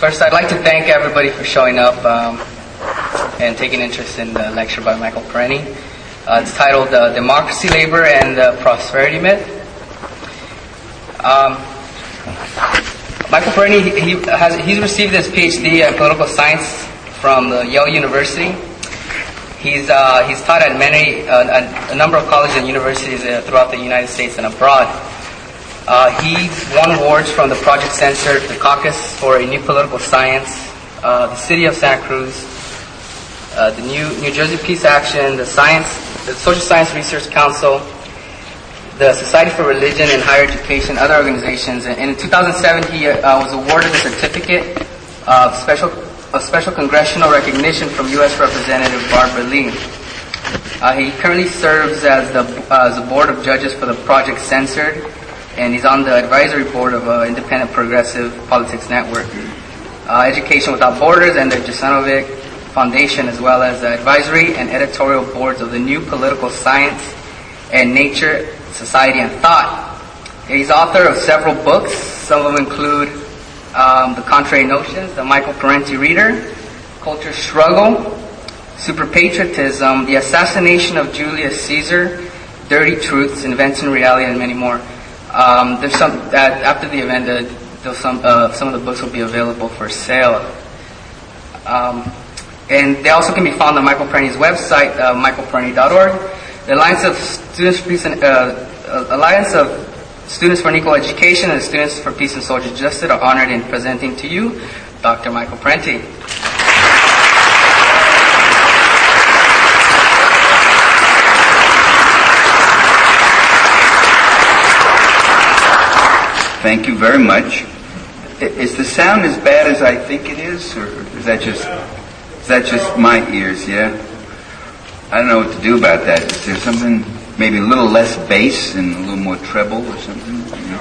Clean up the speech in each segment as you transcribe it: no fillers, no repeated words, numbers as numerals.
First, I'd like to thank everybody for showing up and taking interest in the lecture by Michael Parenti. It's titled Democracy, Labor, and the Prosperity Myth. Michael Parenti, he's received his PhD in political science from the Yale University. He's taught at a number of colleges and universities throughout the United States and abroad. He won awards from the Project Censored, the Caucus for a New Political Science, the City of Santa Cruz, the New Jersey Peace Action, the Social Science Research Council, the Society for Religion and Higher Education, other organizations. And in 2007, he was awarded a certificate of special congressional recognition from U.S. Representative Barbara Lee. He currently serves as the board of judges for the Project Censored, and he's on the advisory board of Independent Progressive Politics Network, Education Without Borders, and the Jasanovic Foundation, as well as the advisory and editorial boards of the New Political Science and Nature, Society, and Thought. He's author of several books. Some of them include The Contrary Notions, The Michael Parenti Reader, Culture Struggle, Super Patriotism, The Assassination of Julius Caesar, Dirty Truths, Inventing Reality, and many more. There's some that after the event, some of the books will be available for sale. And they also can be found on Michael Parenti's website, michaelparenti.org. The Alliance of Students for an Equal Education and the Students for Peace and Social Justice are honored in presenting to you Dr. Michael Parenti. Thank you very much. Is the sound as bad as I think it is, or is that just my ears? Yeah. I don't know what to do about that. Is there something, maybe a little less bass and a little more treble or something?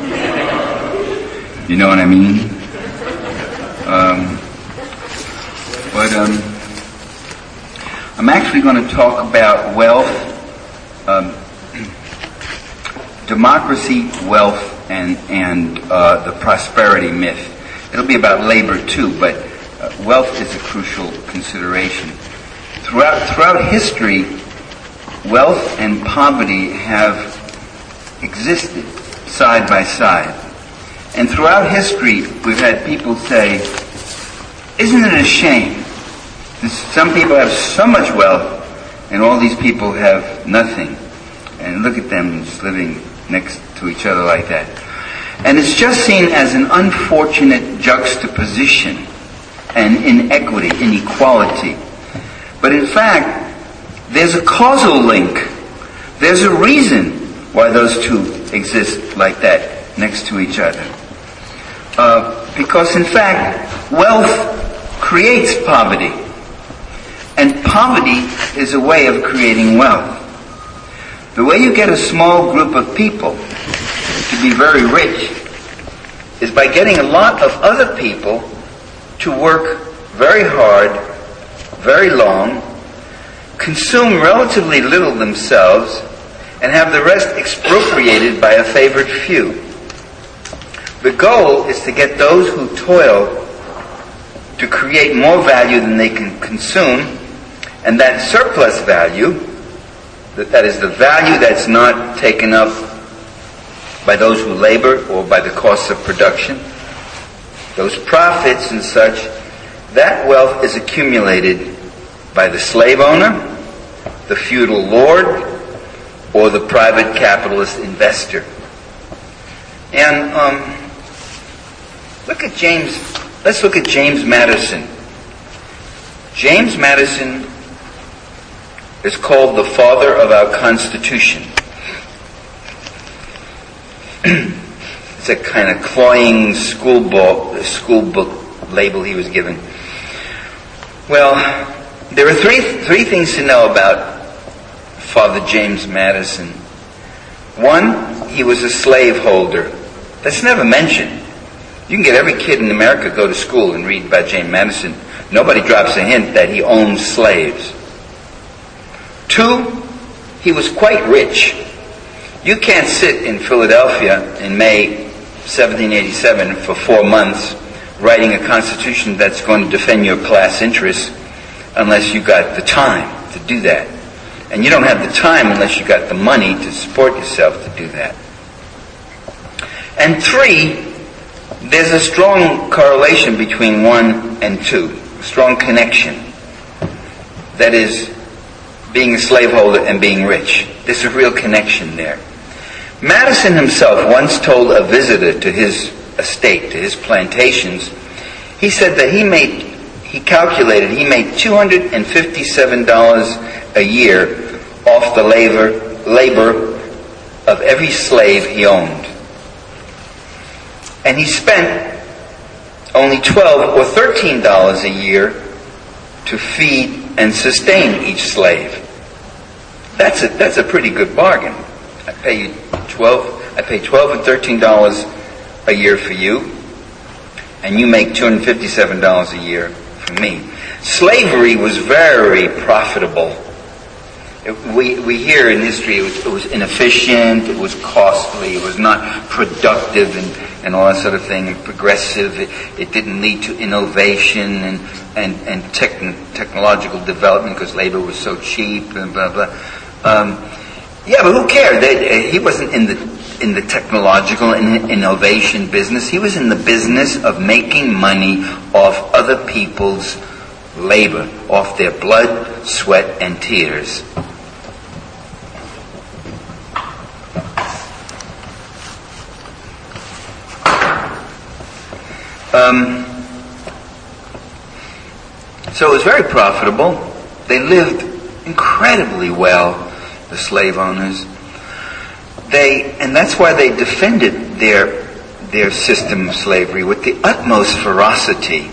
You know what I mean? I'm actually going to talk about wealth, democracy, wealth, and the prosperity myth. It'll be about labor too, but wealth is a crucial consideration. Throughout history, wealth and poverty have existed side by side. And throughout history, we've had people say, isn't it a shame? Some people have so much wealth, and all these people have nothing. And look at them just living next to each other like that. And it's just seen as an unfortunate juxtaposition and inequity, inequality. But in fact, there's a causal link. There's a reason why those two exist like that, next to each other. Because in fact, wealth creates poverty. And poverty is a way of creating wealth. The way you get a small group of people to be very rich is by getting a lot of other people to work very hard, very long, consume relatively little themselves, and have the rest expropriated by a favored few. The goal is to get those who toil to create more value than they can consume, and that surplus value, that is the value that's not taken up by those who labor or by the costs of production, those profits and such, that wealth is accumulated by the slave owner, the feudal lord, or the private capitalist investor. And let's look at James Madison. James Madison is called the father of our Constitution. It's a kind of cloying school book label he was given. Well, there are three things to know about Father James Madison. One, he was a slaveholder. That's never mentioned. You can get every kid in America to go to school and read about James Madison. Nobody drops a hint that he owned slaves. Two, he was quite rich. You can't sit in Philadelphia in May 1787 for 4 months writing a constitution that's going to defend your class interests unless you got the time to do that. And you don't have the time unless you got the money to support yourself to do that. And 3, there's a strong correlation between 1 and 2, a strong connection. That is, being a slaveholder and being rich. There's a real connection there. Madison himself once told a visitor to his estate, to his plantations, he said that he made $257 a year off the labor of every slave he owned. And he spent only $12 or $13 a year to feed and sustain each slave. That's a pretty good bargain. I pay $12 and $13 a year for you, and you make $257 a year for me. Slavery was very profitable. We hear in history it was inefficient, it was costly, it was not productive and all that sort of thing, and progressive. It didn't lead to innovation and technological development because labor was so cheap and blah blah. Yeah, but who cared? He wasn't in the technological and innovation business. He was in the business of making money off other people's labor, off their blood, sweat, and tears. So it was very profitable. They lived incredibly well, the slave owners. And that's why they defended their system of slavery with the utmost ferocity.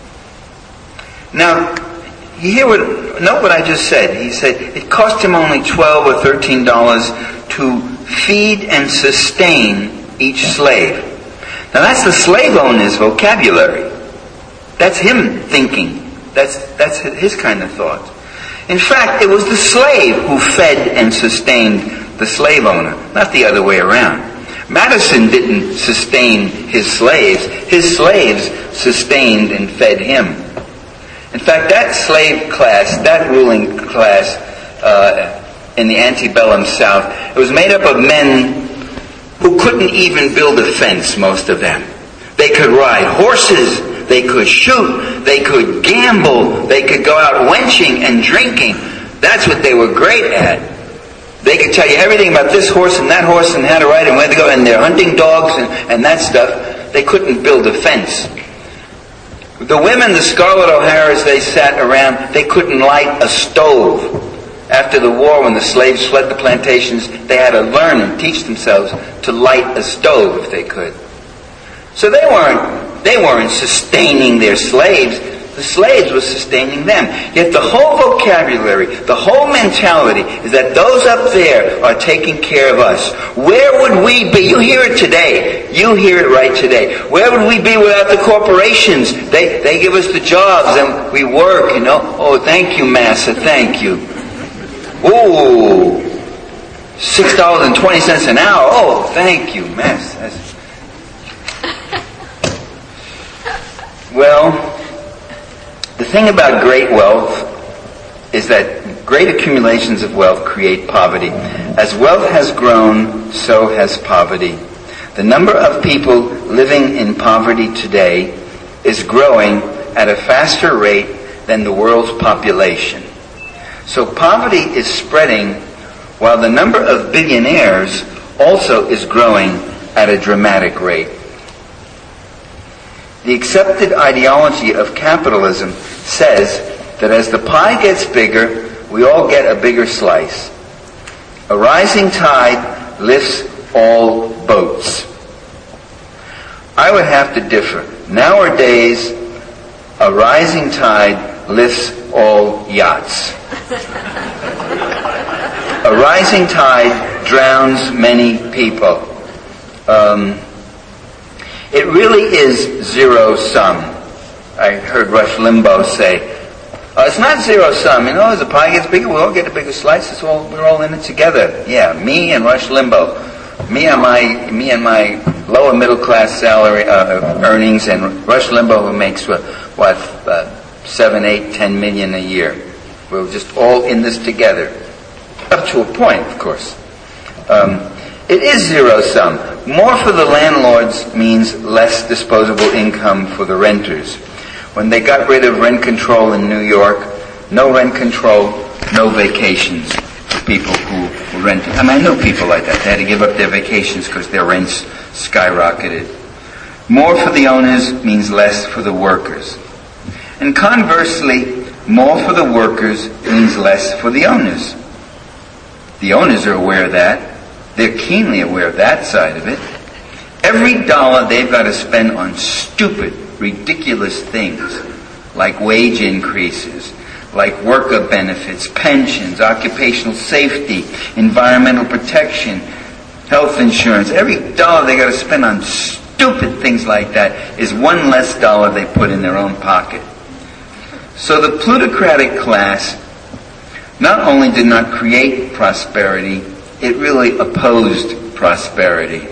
Now, note what I just said. He said it cost him only $12 or $13 to feed and sustain each slave. Now that's the slave owner's vocabulary. That's him thinking. That's his kind of thought. In fact, it was the slave who fed and sustained the slave owner, not the other way around. Madison didn't sustain his slaves. His slaves sustained and fed him. In fact, that slave class, that ruling class in the antebellum South, it was made up of men who couldn't even build a fence, most of them. They could ride horses, they could shoot, they could gamble, they could go out wenching and drinking. That's what they were great at. They could tell you everything about this horse and that horse and how to ride and where to go, and they're hunting dogs and that stuff. They couldn't build a fence. The women, the Scarlett O'Haras, they sat around, they couldn't light a stove. After the war, when the slaves fled the plantations, they had to learn and teach themselves to light a stove if they could. So they weren't sustaining their slaves. The slaves were sustaining them. Yet the whole vocabulary, the whole mentality is that those up there are taking care of us. Where would we be? You hear it today. You hear it right today. Where would we be without the corporations? They give us the jobs and we work, you know. Oh, thank you, Massa. Thank you. Ooh, $6.20 an hour. Oh, thank you, Massa. Well, the thing about great wealth is that great accumulations of wealth create poverty. As wealth has grown, so has poverty. The number of people living in poverty today is growing at a faster rate than the world's population. So poverty is spreading while the number of billionaires also is growing at a dramatic rate. The accepted ideology of capitalism says that as the pie gets bigger, we all get a bigger slice. A rising tide lifts all boats. I would have to differ. Nowadays, a rising tide lifts all yachts. A rising tide drowns many people. It really is zero sum. I heard Rush Limbaugh say, it's not zero sum. You know, as the pie gets bigger, we all get a bigger slice. We're all in it together. Yeah, me and Rush Limbaugh. me and my lower middle class salary earnings, and Rush Limbaugh, who makes 7, 8, 10 million a year. We're just all in this together, up to a point, of course. It is zero sum. More for the landlords means less disposable income for the renters. When they got rid of rent control in New York, no rent control, no vacations for people who were renting. I know people like that. They had to give up their vacations because their rents skyrocketed. More for the owners means less for the workers. And conversely, more for the workers means less for the owners. The owners are aware of that. They're keenly aware of that side of it. Every dollar they've got to spend on stupid, ridiculous things like wage increases, like worker benefits, pensions, occupational safety, environmental protection, health insurance. Every dollar they got to spend on stupid things like that is one less dollar they put in their own pocket. So the plutocratic class not only did not create prosperity, it really opposed prosperity.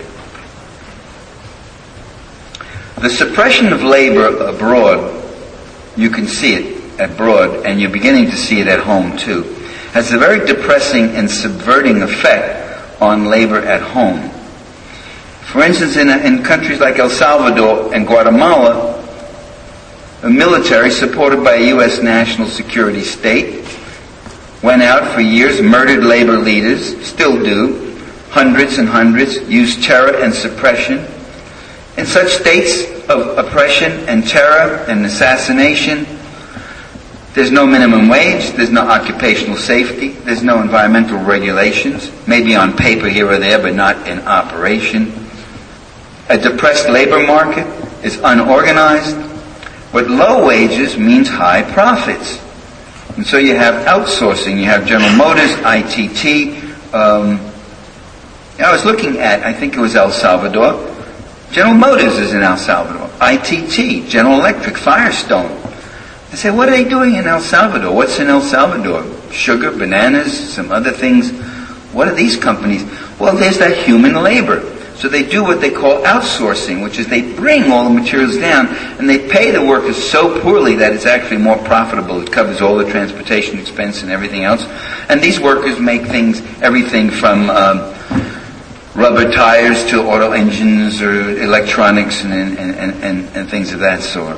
The suppression of labor abroad, you can see it abroad, and you're beginning to see it at home too, has a very depressing and subverting effect on labor at home. For instance, in countries like El Salvador and Guatemala, the military, supported by a U.S. national security state, went out for years, murdered labor leaders, still do, hundreds and hundreds, used terror and suppression. In such states of oppression and terror and assassination, there's no minimum wage, there's no occupational safety, there's no environmental regulations, maybe on paper here or there, but not in operation. A depressed labor market is unorganized. With low wages means high profits. And so you have outsourcing. You have General Motors, ITT. I was looking at, I think it was El Salvador. General Motors is in El Salvador. ITT, General Electric, Firestone. I say, what are they doing in El Salvador? What's in El Salvador? Sugar, bananas, some other things. What are these companies? Well, there's that human labor. So they do what they call outsourcing, which is they bring all the materials down and they pay the workers so poorly that it's actually more profitable. It covers all the transportation expense and everything else. And these workers make things, everything from rubber tires to auto engines or electronics and things of that sort.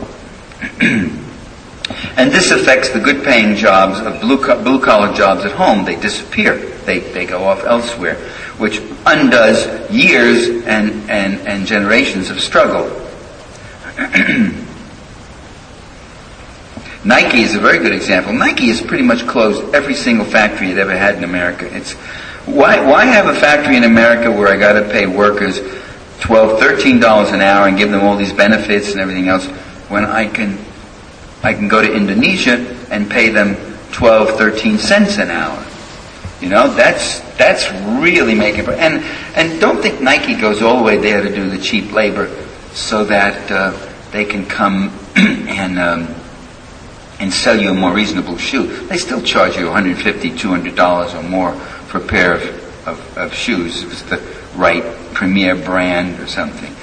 And this affects the good-paying jobs of blue-collar jobs at home. They disappear. They go off elsewhere, which undoes years and generations of struggle. Nike is a very good example. Nike has pretty much closed every single factory it ever had in America. Why have a factory in America where I got to pay workers $12, $13 an hour and give them all these benefits and everything else when I can go to Indonesia and pay them 12, 13 cents an hour? You know, that's really making it. And don't think Nike goes all the way there to do the cheap labor so that they can come and sell you a more reasonable shoe. They still charge you $150, $200 or more for a pair of shoes if it's the right premier brand or something.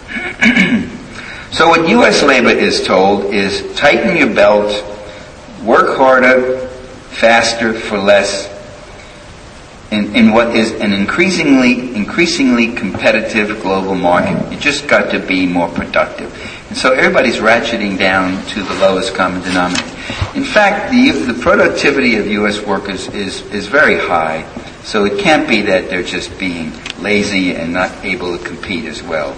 So what U.S. labor is told is tighten your belt, work harder, faster for less, in what is an increasingly competitive global market. You just got to be more productive. And so everybody's ratcheting down to the lowest common denominator. In fact, the productivity of U.S. workers is very high, so it can't be that they're just being lazy and not able to compete as well.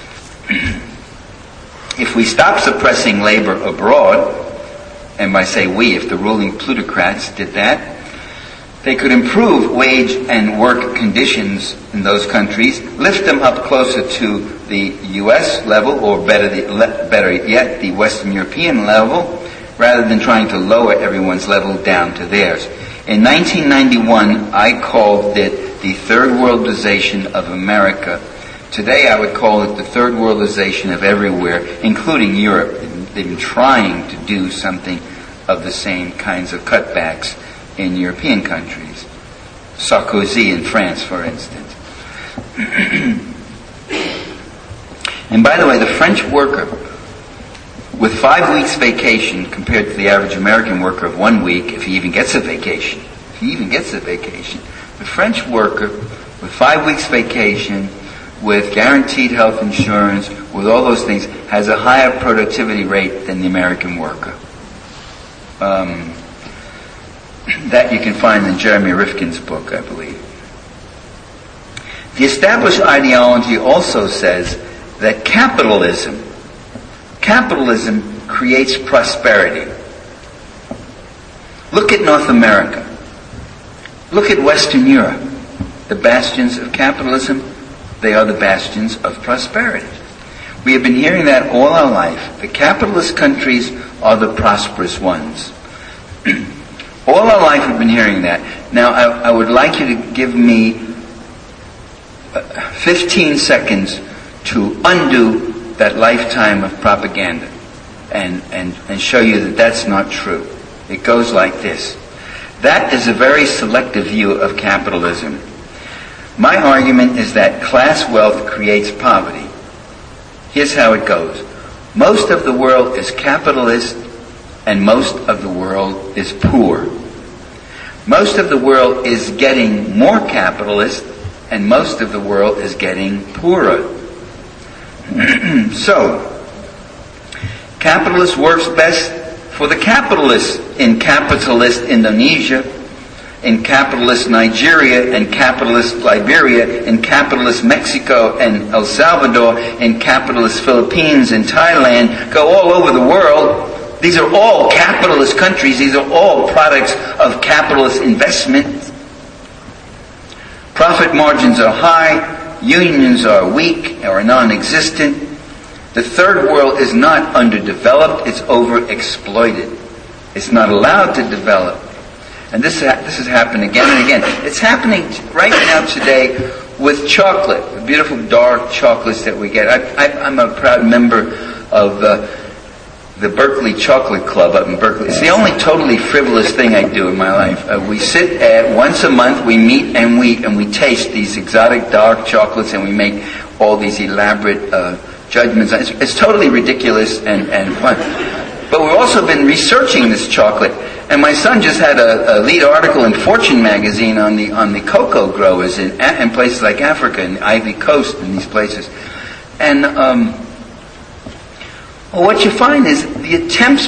If we stop suppressing labor abroad, and by say we, if the ruling plutocrats did that, they could improve wage and work conditions in those countries, lift them up closer to the U.S. level, or better yet, the Western European level, rather than trying to lower everyone's level down to theirs. In 1991, I called it the third worldization of America. Today, I would call it the third worldization of everywhere, including Europe. They've been trying to do something of the same kinds of cutbacks in European countries. Sarkozy in France, for instance. And by the way, the French worker with 5 weeks vacation compared to the average American worker of 1 week, if he even gets a vacation, the French worker with 5 weeks vacation, with guaranteed health insurance, with all those things, has a higher productivity rate than the American worker. That you can find in Jeremy Rifkin's book, I believe. The established ideology also says that capitalism creates prosperity. Look at North America. Look at Western Europe. The bastions of capitalism, they are the bastions of prosperity. We have been hearing that all our life. The capitalist countries are the prosperous ones. All our life we've been hearing that. Now I would like you to give me 15 seconds to undo that lifetime of propaganda and show you that that's not true. It goes like this. That is a very selective view of capitalism. My argument is that class wealth creates poverty. Here's how it goes. Most of the world is capitalist and most of the world is poor. Most of the world is getting more capitalist and most of the world is getting poorer. So, capitalist works best for the capitalists in capitalist Indonesia, in capitalist Nigeria, in capitalist Liberia, in capitalist Mexico and El Salvador, in capitalist Philippines and Thailand, go all over the world. These are all capitalist countries. These are all products of capitalist investment. Profit margins are high. Unions are weak or non-existent. The third world is not underdeveloped. It's overexploited. It's not allowed to develop. And this has happened again and again. It's happening right now today with chocolate, the beautiful dark chocolates that we get. I'm a proud member of the Berkeley Chocolate Club up in Berkeley. It's the only totally frivolous thing I do in my life. We sit once a month, we meet and we taste these exotic dark chocolates and we make all these elaborate judgments. It's totally ridiculous and fun. But we've also been researching this chocolate. And my son just had a lead article in Fortune magazine on the cocoa growers in places like Africa and Ivory Coast and these places. And what you find is the attempts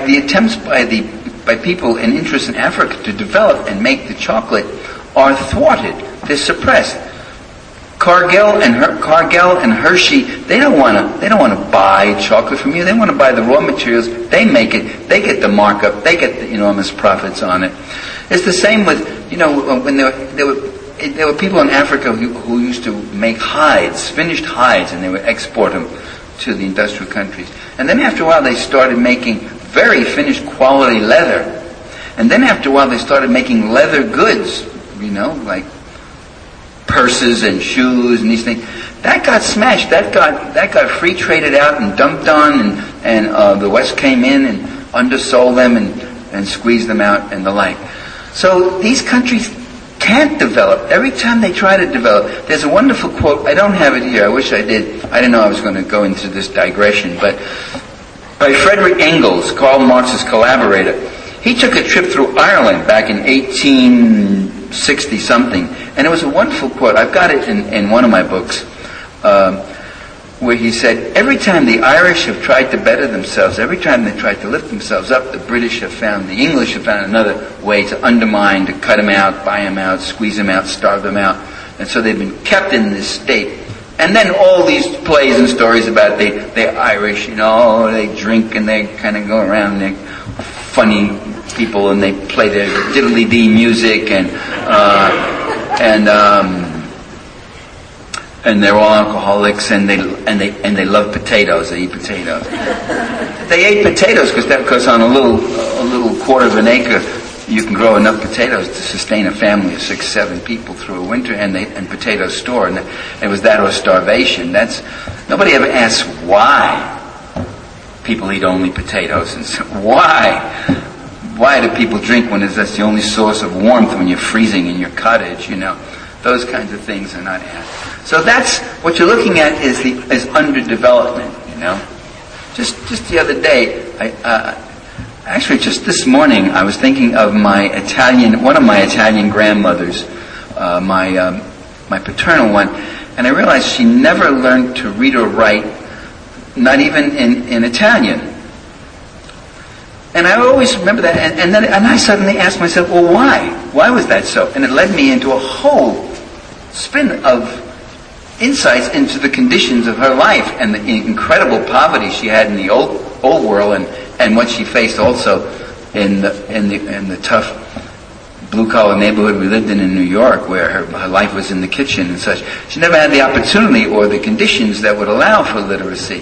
by people in interest in Africa to develop and make the chocolate are thwarted. They're suppressed. Cargill and Hershey, they don't want to buy chocolate from you. They want to buy the raw materials. They make it. They get the markup. They get the enormous profits on it. It's the same with, when there were people in Africa who used to make hides, finished hides, and they would export them to the industrial countries. And then after a while they started making very finished quality leather. And then after a while they started making leather goods, like purses and shoes and these things. That got smashed. That got free traded out and dumped on, and the West came in and undersold them and squeezed them out and the like. So these countries can't develop. Every time they try to develop, there's a wonderful quote. I don't have it here. I wish I did. I didn't know I was going to go into this digression, but by Frederick Engels, Karl Marx's collaborator. He took a trip through Ireland back in 1860-something, and it was a wonderful quote. I've got it in one of my books, where he said, every time the Irish have tried to better themselves, every time they tried to lift themselves up, the English have found another way to undermine, to cut them out, buy them out, squeeze them out, starve them out. And so they've been kept in this state. And then all these plays and stories about they're Irish, they drink and they kind of go around, they're funny people and they play their diddly-dee music and they're all alcoholics and they love potatoes. They eat potatoes. They ate potatoes because on a little quarter of an acre you can grow enough potatoes to sustain a family of 6-7 people through a winter, and potatoes store, and it was that or starvation. Nobody ever asks why people eat only potatoes, and so why do people drink when that's the only source of warmth when you're freezing in your cottage, Those kinds of things are not asked. So that's what you're looking at is underdevelopment. Just the other day, actually just this morning, I was thinking of one of my Italian grandmothers, my paternal one, and I realized she never learned to read or write, not even in Italian. And I always remember that, and I suddenly asked myself, well, why? Why was that so? And it led me into a whole spin of insights into the conditions of her life and the incredible poverty she had in the old world, and what she faced also in the tough blue collar neighborhood we lived in New York, where her life was in the kitchen and such. She never had the opportunity or the conditions that would allow for literacy.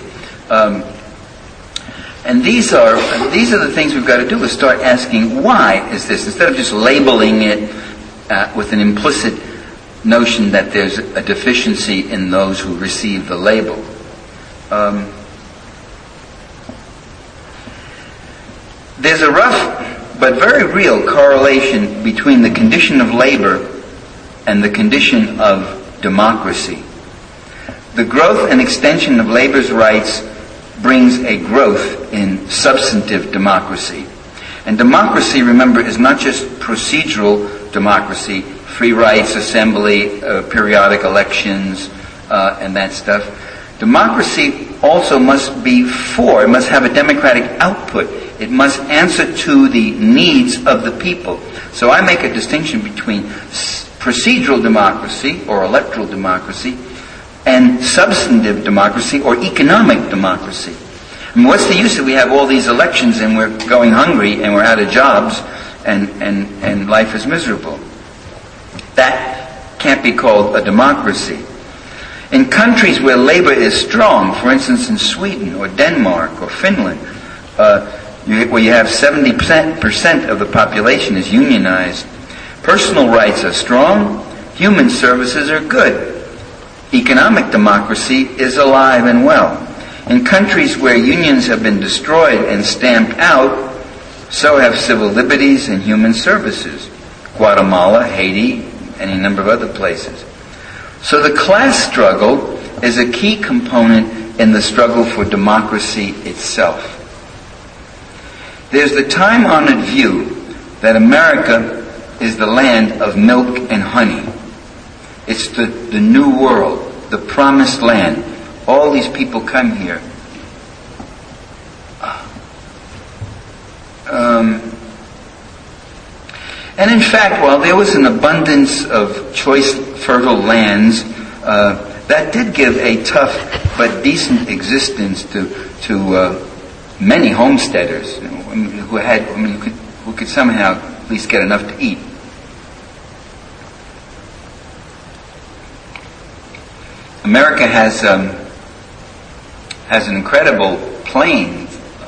And these are the things we've got to do, is start asking, why is this? Instead of just labeling it with an implicit notion that there's a deficiency in those who receive the label. There's a rough but very real correlation between the condition of labor and the condition of democracy. The growth and extension of labor's rights brings a growth in substantive democracy. And democracy, remember, is not just procedural democracy, free rights, assembly, periodic elections, and that stuff. Democracy also must have a democratic output. It must answer to the needs of the people. So I make a distinction between procedural democracy or electoral democracy and substantive democracy or economic democracy. I mean, what's the use if we have all these elections and we're going hungry and we're out of jobs and life is miserable? That can't be called a democracy. In countries where labor is strong, for instance in Sweden or Denmark or Finland, where you have 70% of the population is unionized, personal rights are strong, human services are good. Economic democracy is alive and well. In countries where unions have been destroyed and stamped out, so have civil liberties and human services. Guatemala, Haiti, any number of other places. So the class struggle is a key component in the struggle for democracy itself. There's the time-honored view that America is the land of milk and honey. It's the new world, the promised land. All these people come here. And in fact, while there was an abundance of choice, fertile lands, that did give a tough but decent existence to many homesteaders who could somehow at least get enough to eat. America has an incredible plain.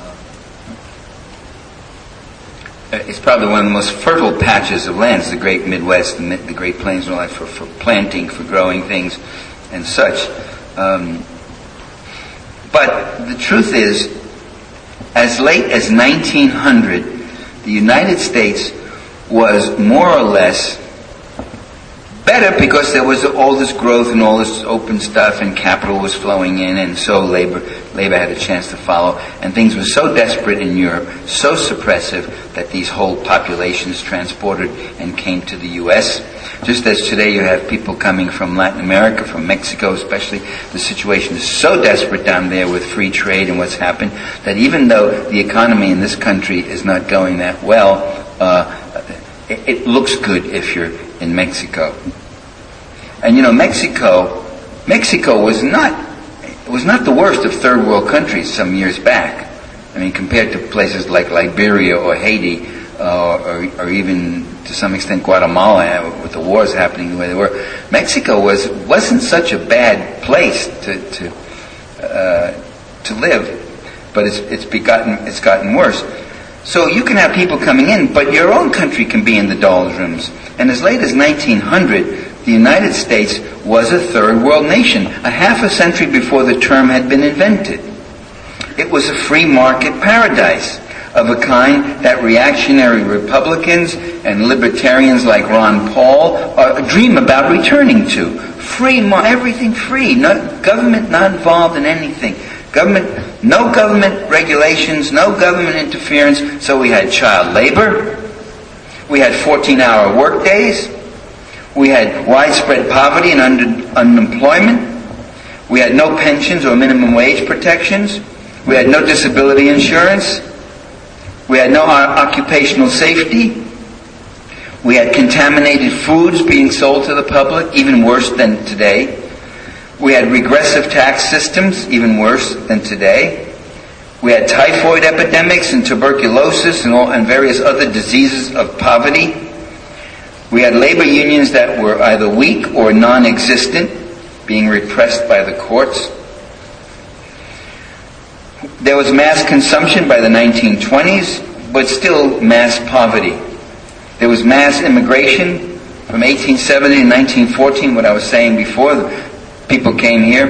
It's probably one of the most fertile patches of land. It's the Great Midwest, the Great Plains, and all that for planting, for growing things, and such. But the truth is, as late as 1900, the United States was more or less better because there was all this growth and all this open stuff, and capital was flowing in, and so labor had a chance to follow, and things were so desperate in Europe, so suppressive, that these whole populations transported and came to the U.S. Just as today you have people coming from Latin America, from Mexico especially. The situation is so desperate down there with free trade and what's happened, that even though the economy in this country is not going that well, it looks good if you're in Mexico. And Mexico was not the worst of third world countries some years back. I mean, compared to places like Liberia or Haiti, or even to some extent Guatemala, with the wars happening the way they were, Mexico wasn't such a bad place to live, but it's gotten worse. So you can have people coming in, but your own country can be in the doldrums. And as late as 1900, the United States was a third world nation, a half a century before the term had been invented. It was a free market paradise. of a kind that reactionary Republicans and libertarians like Ron Paul dream about returning to. Free, everything free, government not involved in anything. No government regulations, no government interference. So we had child labor, we had 14-hour work days, we had widespread poverty and unemployment, we had no pensions or minimum wage protections, we had no disability insurance, we had no occupational safety, we had contaminated foods being sold to the public, even worse than today. We had regressive tax systems, even worse than today. We had typhoid epidemics and tuberculosis and various other diseases of poverty. We had labor unions that were either weak or non-existent, being repressed by the courts. There was mass consumption by the 1920s, but still mass poverty. There was mass immigration from 1870 to 1914, what I was saying before. People came here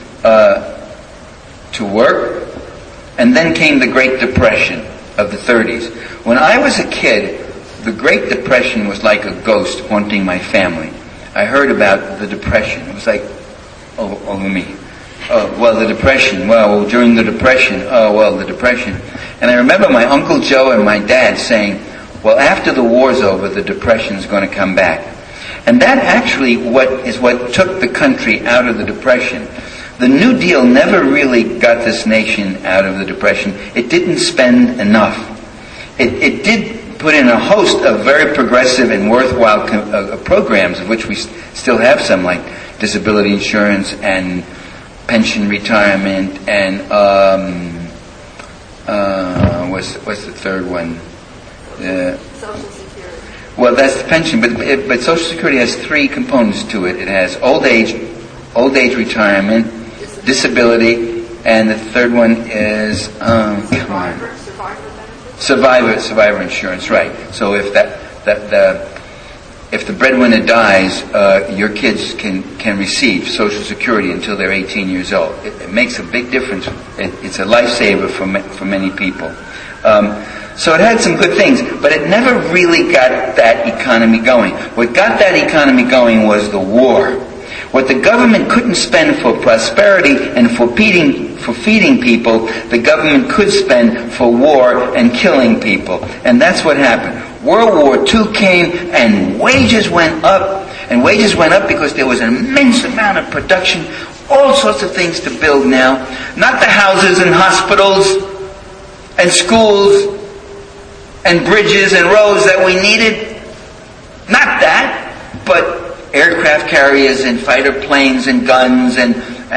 to work. And then came the Great Depression of the 30s. When I was a kid, the Great Depression was like a ghost haunting my family. I heard about the Depression. It was like, over me. The Depression. During the Depression. The Depression. And I remember my Uncle Joe and my dad saying, after the war's over, the Depression's going to come back. And that actually what took the country out of the Depression. The New Deal never really got this nation out of the Depression. It didn't spend enough. It did put in a host of very progressive and worthwhile programs, of which we still have some, like disability insurance and pension retirement and what's the third one? Social Security. Well, that's the pension, but Social Security has three components to it. It has old age retirement, disability, and the third one is survivor insurance. Right. So if if the breadwinner dies, your kids can receive Social Security until they're 18 years old. It makes a big difference. It's a lifesaver for many people. So it had some good things, but it never really got that economy going. What got that economy going was the war. What the government couldn't spend for prosperity and for feeding people, the government could spend for war and killing people. And that's what happened. World War II came and wages went up. And wages went up because there was an immense amount of production, all sorts of things to build now. Not the houses and hospitals and schools and bridges and roads that we needed. Not that, but aircraft carriers and fighter planes and guns and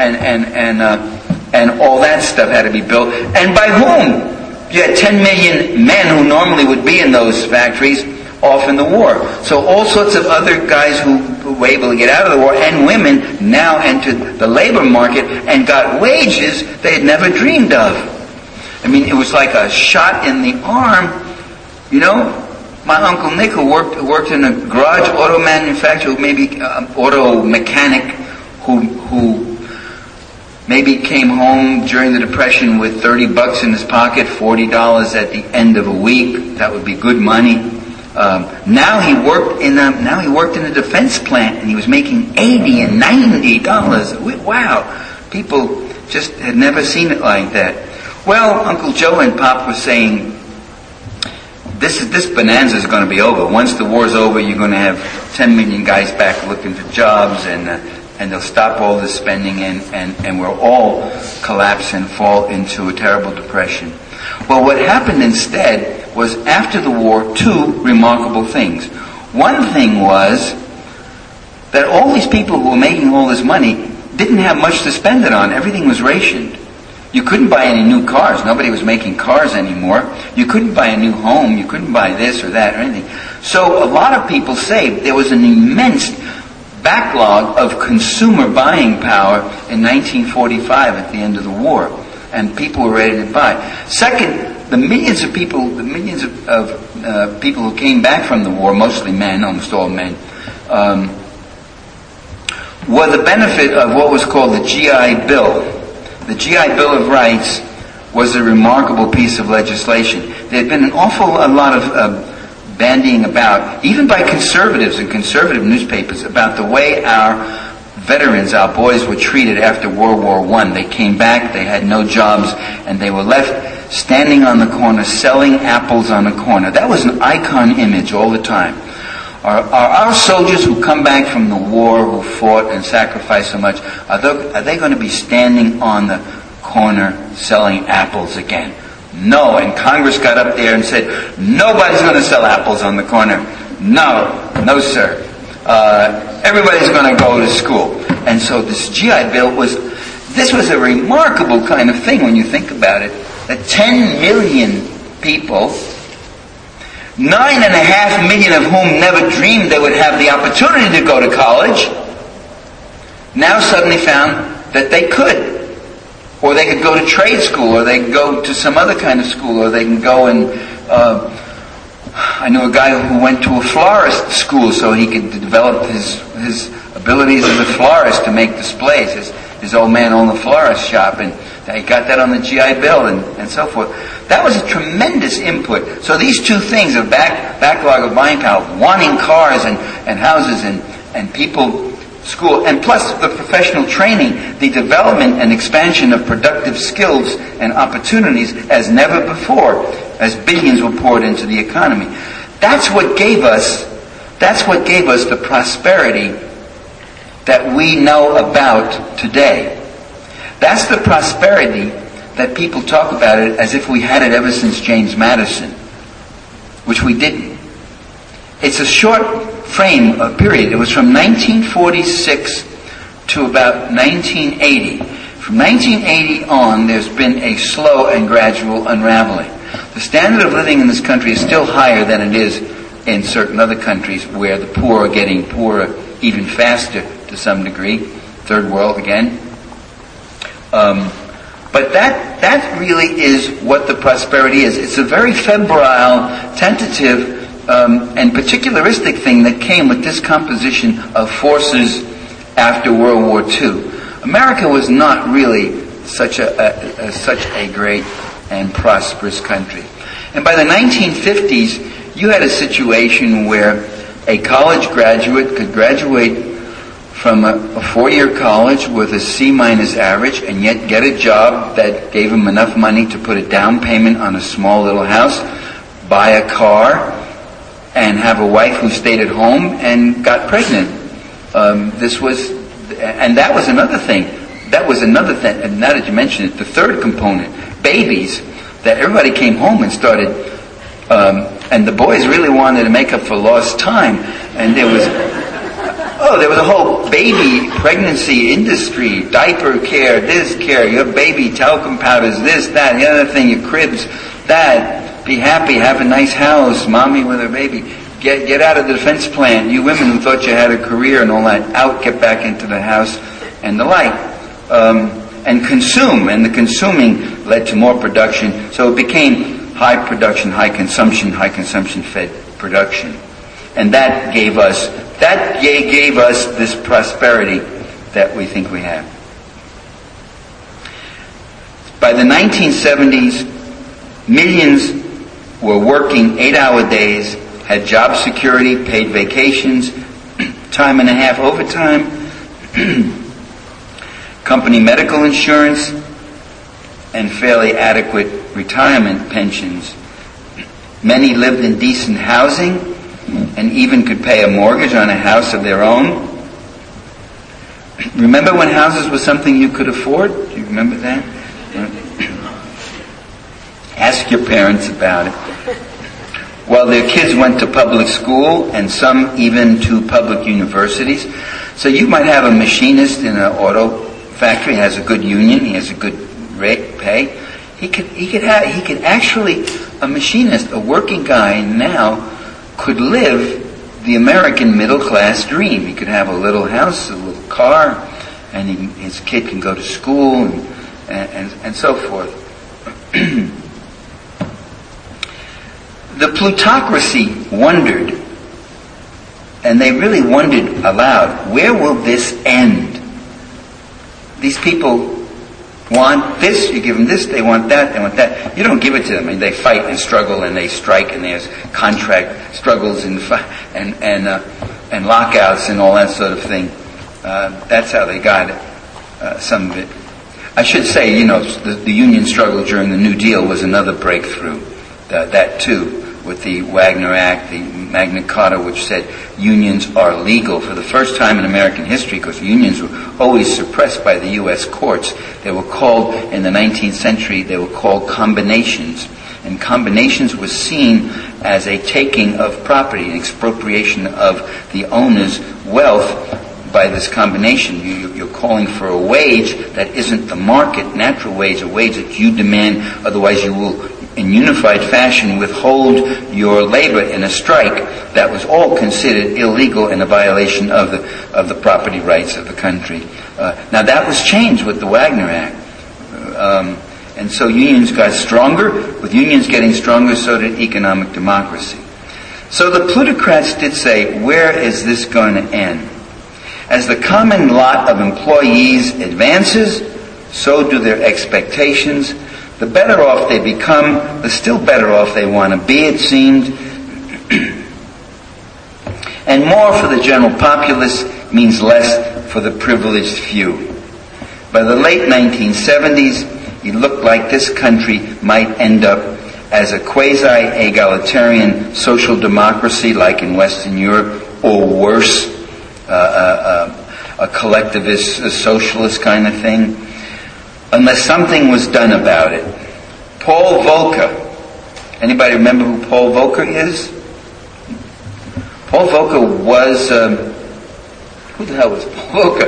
all that stuff had to be built. And by whom? You had 10 million men who normally would be in those factories off in the war. So all sorts of other guys who were able to get out of the war, and women, now entered the labor market and got wages they had never dreamed of. I mean, it was like a shot in the arm. You know, my Uncle Nick, who worked in a garage auto manufacturer, maybe auto mechanic, who maybe came home during the Depression with $30 in his pocket, $40 at the end of a week. That would be good money. Now he worked in a defense plant, and he was making $80 and $90. Wow, people just had never seen it like that. Well, Uncle Joe and Pop were saying, this bonanza is going to be over. Once the war's over, you're going to have 10 million guys back looking for jobs, and they'll stop all this spending, and we'll all collapse and fall into a terrible depression. Well, what happened instead was, after the war, two remarkable things. One thing was that all these people who were making all this money didn't have much to spend it on. Everything was rationed. You couldn't buy any new cars. Nobody was making cars anymore. You couldn't buy a new home. You couldn't buy this or that or anything. So a lot of people saved. There was an immense backlog of consumer buying power in 1945 at the end of the war. And people were ready to buy. Second, the millions of people who came back from the war, mostly men, almost all men, were the benefit of what was called the GI Bill. The GI Bill of Rights was a remarkable piece of legislation. There had been an awful a lot of bandying about, even by conservatives and conservative newspapers, about the way our veterans, our boys, were treated after World War I. They came back, they had no jobs, and they were left standing on the corner, selling apples on the corner. That was an icon image all the time. Are our soldiers who come back from the war, who fought and sacrificed so much, are they going to be standing on the corner selling apples again? No. And Congress got up there and said, nobody's going to sell apples on the corner. No, sir. Everybody's going to go to school. And so this GI Bill was a remarkable kind of thing when you think about it. That 10 million people, 9.5 million of whom never dreamed they would have the opportunity to go to college, now suddenly found that they could. Or they could go to trade school, or they could go to some other kind of school, or they can go and... I knew a guy who went to a florist school so he could develop his abilities as a florist to make displays. His old man owned a florist shop, and he got that on the GI Bill and so forth. That was a tremendous input. So these two things, a backlog of buying power, wanting cars and houses and people, school, and plus the professional training, the development and expansion of productive skills and opportunities as never before, as billions were poured into the economy. That's what gave us the prosperity that we know about today. That's the prosperity that people talk about it as if we had it ever since James Madison, which we didn't. It's a short frame of period. It was from 1946 to about 1980. From 1980 on, there's been a slow and gradual unraveling. The standard of living in this country is still higher than it is in certain other countries where the poor are getting poorer even faster to some degree. Third world again. But that really is what the prosperity is. It's a very febrile, tentative, and particularistic thing that came with this composition of forces after World War II. America was not really such a great and prosperous country. And by the 1950s, you had a situation where a college graduate could graduate from a 4-year college with a C- average and yet get a job that gave him enough money to put a down payment on a small little house, buy a car, and have a wife who stayed at home and got pregnant. That was another thing. And now that you mention it, the third component, babies, that everybody came home and started, and the boys really wanted to make up for lost time, and there was a whole baby pregnancy industry, diaper care, this care, your baby talcum powders, this, that, the other thing, your cribs, that, be happy, have a nice house, mommy with her baby, get out of the defense plan, you women who thought you had a career and all that, out, get back into the house, and the like. And consume, and the consuming led to more production, so it became high production, high consumption fed production. And that gave us this prosperity that we think we have. By the 1970s, millions were working 8-hour days, had job security, paid vacations, time and a half overtime, company medical insurance, and fairly adequate retirement pensions. Many lived in decent housing and even could pay a mortgage on a house of their own. Remember when houses was something you could afford? Do you remember that? Ask your parents about it. Well, their kids went to public school and some even to public universities. So you might have a machinist in an auto factory, has a good union, he has a good rate pay. He could actually, a machinist, a working guy now could live the American middle class dream. He could have a little house, a little car, and his kid can go to school and so forth. The plutocracy wondered, and they really wondered aloud, where will this end? These people want this, you give them this, they want that, they want that. You don't give it to them. I mean, they fight and struggle and they strike and there's contract struggles and lockouts and all that sort of thing. That's how they got some of it. I should say, the union struggle during the New Deal was another breakthrough. That too, with the Wagner Act, the Magna Carta, which said unions are legal for the first time in American history, because unions were always suppressed by the U.S. courts. They were called, in the 19th century, they were called combinations. And combinations was seen as a taking of property, an expropriation of the owner's wealth by this combination. You're calling for a wage that isn't the market, natural wage, a wage that you demand, otherwise you will, in unified fashion, withhold your labor in a strike. That was all considered illegal and a violation of the property rights of the country. Now that was changed with the Wagner Act. And so unions got stronger. With unions getting stronger, so did economic democracy. So the plutocrats did say, where is this going to end? As the common lot of employees advances, so do their expectations. The better off they become, the still better off they want to be, it seemed. And more for the general populace means less for the privileged few. By the late 1970s, it looked like this country might end up as a quasi-egalitarian social democracy like in Western Europe, or worse, a collectivist, a socialist kind of thing, unless something was done about it. Paul Volcker. Anybody remember who Paul Volcker is? Paul Volcker was... who the hell was Paul Volcker?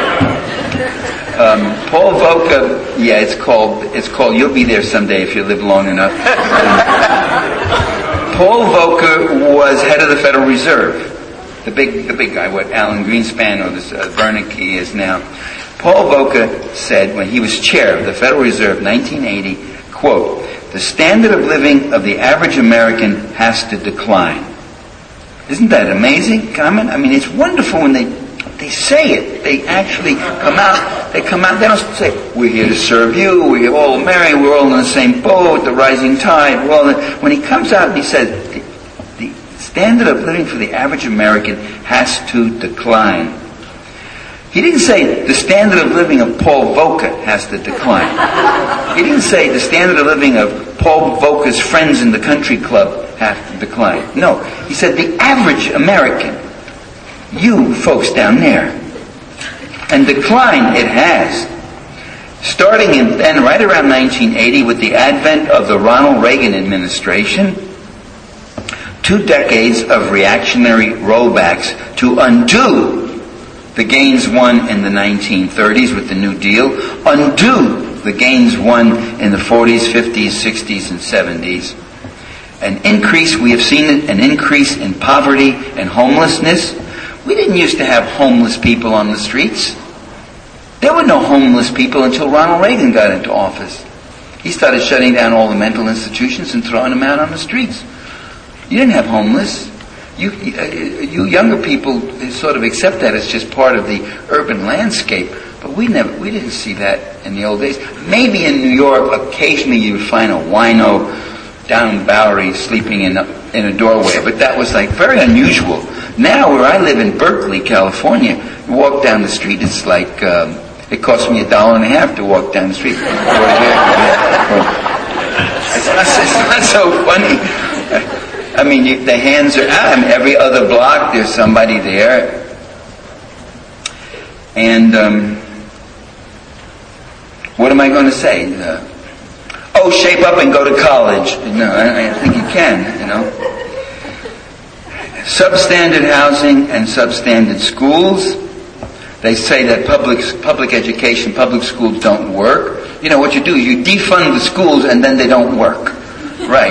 Paul Volcker, yeah, it's called, you'll be there someday if you live long enough. Paul Volcker was head of the Federal Reserve. The big guy, what Alan Greenspan or this Bernanke is now. Paul Volcker said when he was chair of the Federal Reserve, 1980, quote, "The standard of living of the average American has to decline." Isn't that amazing comment? I mean, it's wonderful when they say it. They actually come out, they don't say, "We're here to serve you, we're all married, we're all in the same boat, the rising tide." When he comes out and he says, the standard of living for the average American has to decline. He didn't say the standard of living of Paul Volcker has to decline. He didn't say the standard of living of Paul Volcker's friends in the country club have to decline. No, he said the average American, you folks down there. And decline it has. Starting then right around 1980 with the advent of the Ronald Reagan administration, 2 decades of reactionary rollbacks to undo the gains won in the 1930s with the New Deal, undo the gains won in the 40s, 50s, 60s, and 70s. We have seen an increase in poverty and homelessness. We didn't used to have homeless people on the streets. There were no homeless people until Ronald Reagan got into office. He started shutting down all the mental institutions and throwing them out on the streets. You didn't have homeless. You younger people sort of accept that as just part of the urban landscape, but we didn't see that in the old days. Maybe in New York, occasionally you would find a wino down in Bowery sleeping in a doorway, but that was like very unusual. Now, where I live in Berkeley, California, you walk down the street, it's like it costs me $1.50 to walk down the street. It's not so funny. I mean, the hands are out. Every other block, there's somebody there. And what am I going to say? Shape up and go to college. No, I think you can, Substandard housing and substandard schools. They say that public education, public schools don't work. What you do is you defund the schools and then they don't work. Right.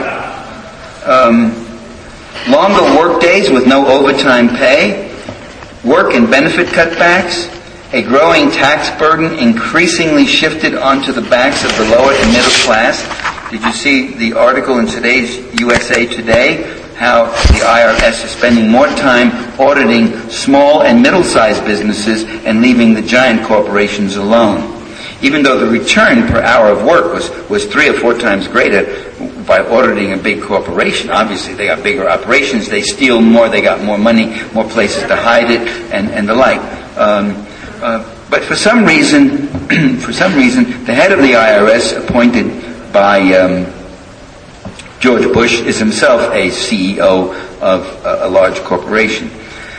Longer work days with no overtime pay, work and benefit cutbacks, a growing tax burden increasingly shifted onto the backs of the lower and middle class. Did you see the article in today's USA Today? How the IRS is spending more time auditing small and middle-sized businesses and leaving the giant corporations alone. even though the return per hour of work was 3 or 4 times greater by auditing a big corporation. Obviously, they got bigger operations, they steal more, they got more money, more places to hide it, and the like. But for some reason, the head of the IRS, appointed by George Bush, is himself a CEO of a large corporation.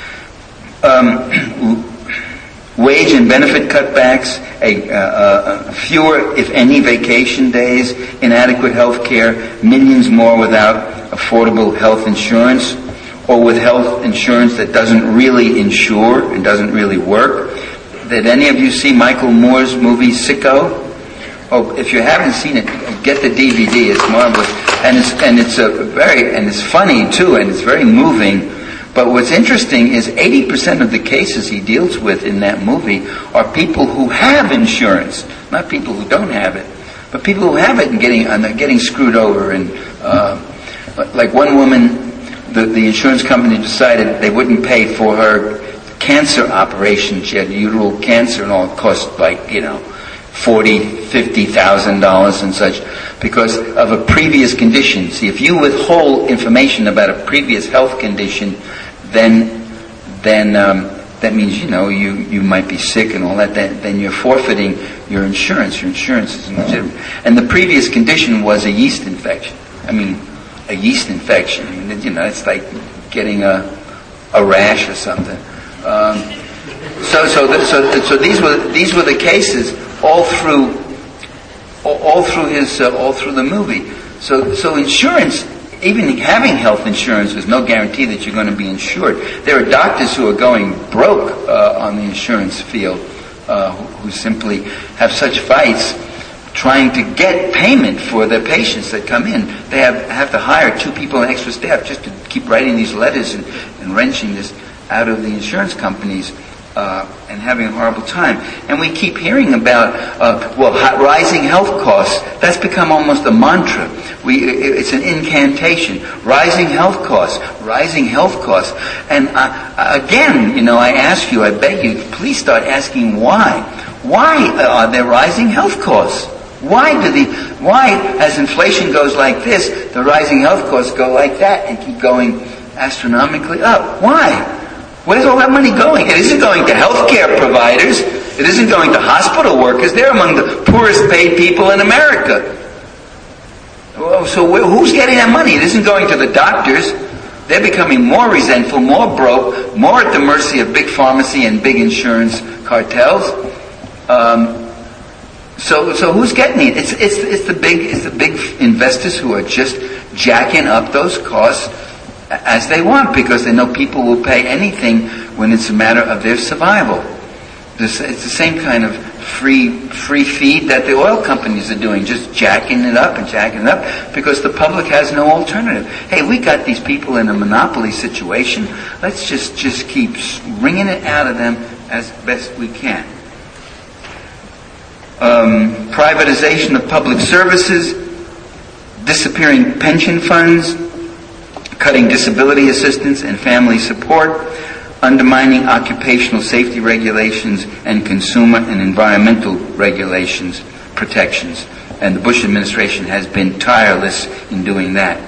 Wage and benefit cutbacks, fewer, if any, vacation days, inadequate health care, millions more without affordable health insurance, or with health insurance that doesn't really insure and doesn't really work. Did any of you see Michael Moore's movie Sicko? Oh, if you haven't seen it, get the DVD. It's marvelous, and it's funny too, and it's very moving. But what's interesting is 80% of the cases he deals with in that movie are people who have insurance, not people who don't have it, but people who have it and getting screwed over. And like one woman, the insurance company decided they wouldn't pay for her cancer operation. She had uteral cancer, and all it cost like $40,000-$50,000 and such, because of a previous condition. See, if you withhold information about a previous health condition, then that means you might be sick and all that. Then you're forfeiting your insurance. Your insurance is legitimate. And the previous condition was a yeast infection. A yeast infection. It's like getting a rash or something. So these were the cases all through the movie. So insurance, even having health insurance, is no guarantee that you're going to be insured. There are doctors who are going broke on the insurance field, who simply have such fights trying to get payment for their patients that come in. They have to hire 2 people and extra staff just to keep writing these letters and wrenching this out of the insurance companies, and having a horrible time. And we keep hearing about rising health costs. That's become almost a mantra. It's an incantation. Rising health costs. And again, I ask you, I beg you, please start asking why. Why are there rising health costs? Why, as inflation goes like this, the rising health costs go like that and keep going astronomically up? Why? Where's all that money going? It isn't going to healthcare providers. It isn't going to hospital workers. They're among the poorest paid people in America. So who's getting that money? It isn't going to the doctors. They're becoming more resentful, more broke, more at the mercy of big pharmacy and big insurance cartels. So who's getting it? It's the big investors who are just jacking up those costs as they want, because they know people will pay anything when it's a matter of their survival. It's the same kind of free feed that the oil companies are doing, just jacking it up because the public has no alternative. Hey, we got these people in a monopoly situation. Let's just keep wringing it out of them as best we can. Privatization of public services, disappearing pension funds, cutting disability assistance and family support, undermining occupational safety regulations and consumer and environmental regulations, protections. And the Bush administration has been tireless in doing that.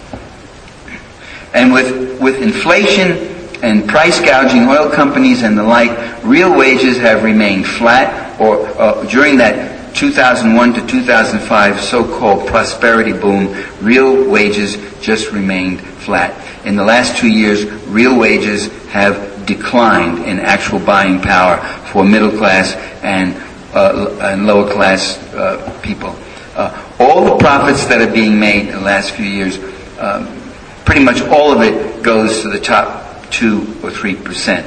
And with inflation and price gouging oil companies and the like, real wages have remained flat, or during that 2001 to 2005 so-called prosperity boom, real wages just remained flat. In the last 2 years, real wages have declined in actual buying power for middle class and lower class people. All the profits that are being made in the last few years, pretty much all of it goes to the top 2 or 3%.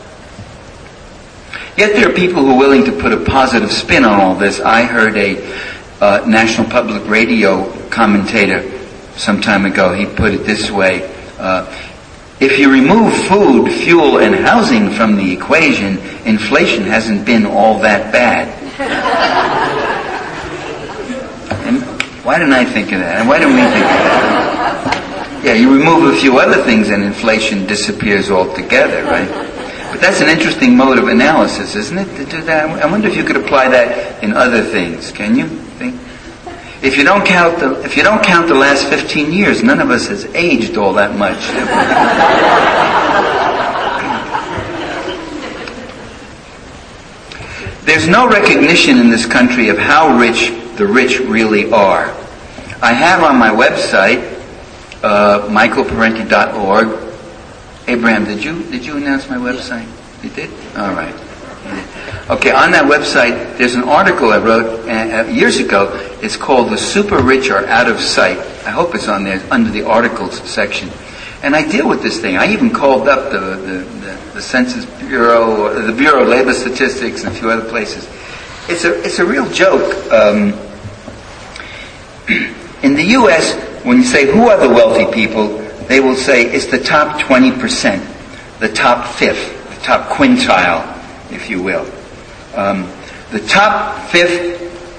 Yet there are people who are willing to put a positive spin on all this. I heard a National Public Radio commentator some time ago. He put it this way: if you remove food, fuel, and housing from the equation, inflation hasn't been all that bad. And why didn't I think of that? And why didn't we think of that? Yeah, you remove a few other things and inflation disappears altogether, right? But That's an interesting mode of analysis, isn't it, to do that? I wonder if you could apply that in other things. Can you think? If you don't count the last 15 years, none of us has aged all that much. There's no recognition in this country of how rich the rich really are. I have on my website, michaelparenti.org. Abraham, did you announce my website? You did? All right. Okay, on that website, there's an article I wrote years ago. It's called "The Super Rich Are Out of Sight." I hope it's on there under the articles section. And I deal with this thing. I even called up the Census Bureau, or the Bureau of Labor Statistics, and a few other places. It's a real joke. In the U.S., when you say who are the wealthy people, they will say it's the top 20%, the top fifth, the top quintile, if you will. The top fifth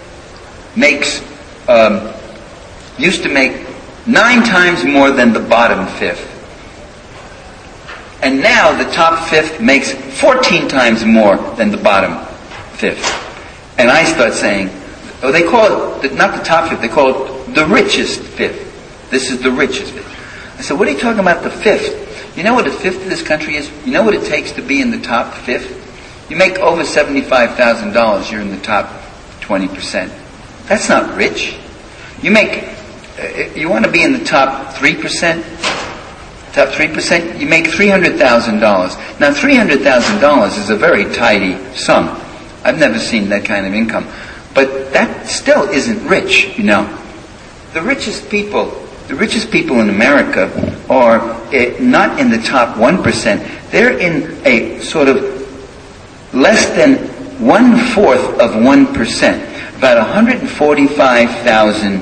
used to make 9 times more than the bottom fifth. And now the top fifth makes 14 times more than the bottom fifth. And I start saying, they call it, not the top fifth, they call it the richest fifth. This is the richest fifth. I said, what are you talking about the fifth? You know what a fifth of this country is? You know what it takes to be in the top fifth? You make over $75,000, you're in the top 20%. That's not rich. You want to be in the top 3%? Top 3%? You make $300,000. Now $300,000 is a very tidy sum. I've never seen that kind of income. But that still isn't rich, you know. The richest people in America are not in the top 1%. They're in a sort of less than 1/4 of 1%. About 145,000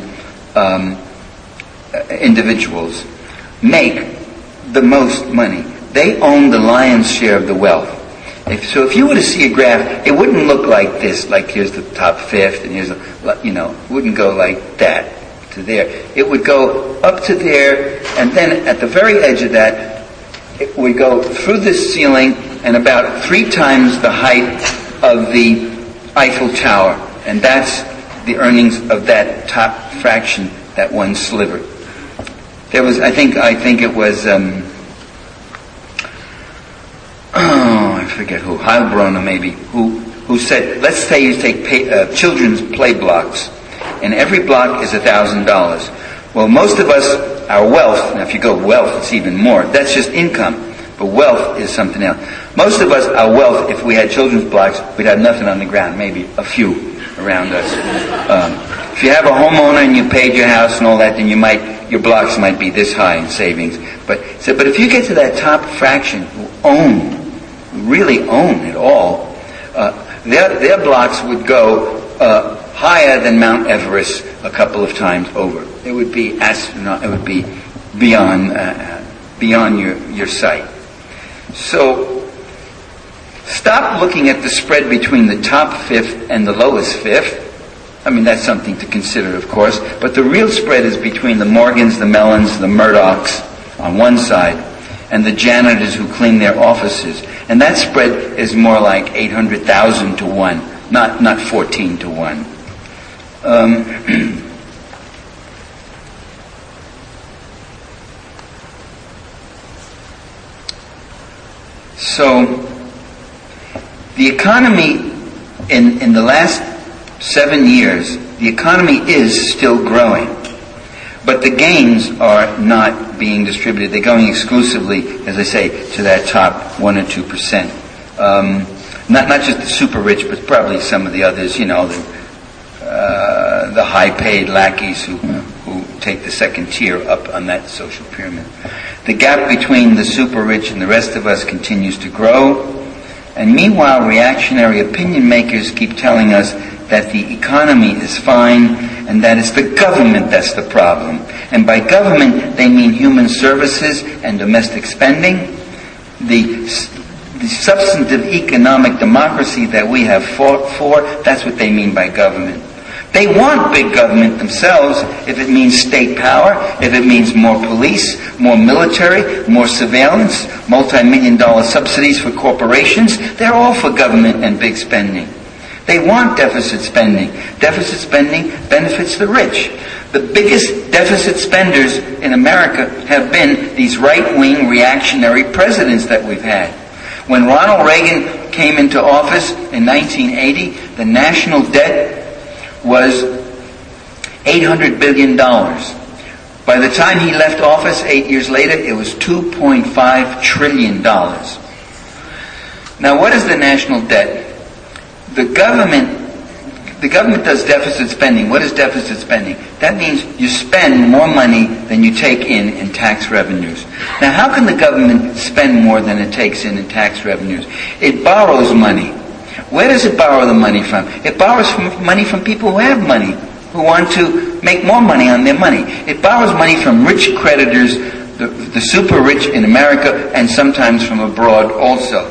individuals make the most money. They own the lion's share of the wealth. If you were to see a graph, it wouldn't look like this, like here's the top fifth, and here's it wouldn't go like that to there. It would go up to there, and then at the very edge of that, it would go through this ceiling and about 3 times the height of the Eiffel Tower. And that's the earnings of that top fraction, that one sliver. There was, I think it was, I forget who, Heilbronner maybe, who said, let's say you take children's play blocks, and every block is $1,000. Well, most of us, our wealth, now if you go wealth, it's even more. That's just income. But wealth is something else. Most of us, our wealth, if we had children's blocks, we'd have nothing on the ground, maybe a few around us. If you have a homeowner and you paid your house and all that, then your blocks might be this high in savings. But if you get to that top fraction who really own it all, their blocks would go higher than Mount Everest a couple of times over. It would be It would be beyond your sight. So stop looking at the spread between the top fifth and the lowest fifth. I mean, that's something to consider, of course. But the real spread is between the Morgans, the Mellons, the Murdochs on one side, and the janitors who clean their offices. And that spread is more like 800,000 to 1, not 14 to 1. So, the economy in the last 7 years, the economy is still growing. But the gains are not being distributed. They're going exclusively, as I say, to that top 1 or 2%. Not just the super rich, but probably some of the others, the high-paid lackeys who take the second tier up on that social pyramid. The gap between the super rich and the rest of us continues to grow. And meanwhile, reactionary opinion makers keep telling us that the economy is fine and that it's the government that's the problem. And by government, they mean human services and domestic spending. The substantive economic democracy that we have fought for, that's what they mean by government. They want big government themselves if it means state power, if it means more police, more military, more surveillance, multi-million-dollar subsidies for corporations. They're all for government and big spending. They want deficit spending. Deficit spending benefits the rich. The biggest deficit spenders in America have been these right-wing reactionary presidents that we've had. When Ronald Reagan came into office in 1980, the national debt was $800 billion. By the time he left office 8 years later, it was $2.5 trillion. Now, what is the national debt? The government does deficit spending. What is deficit spending? That means you spend more money than you take in tax revenues. Now, how can the government spend more than it takes in tax revenues? It borrows money. Where does it borrow the money from? It borrows money from people who have money, who want to make more money on their money. It borrows money from rich creditors, the super rich in America, and sometimes from abroad also.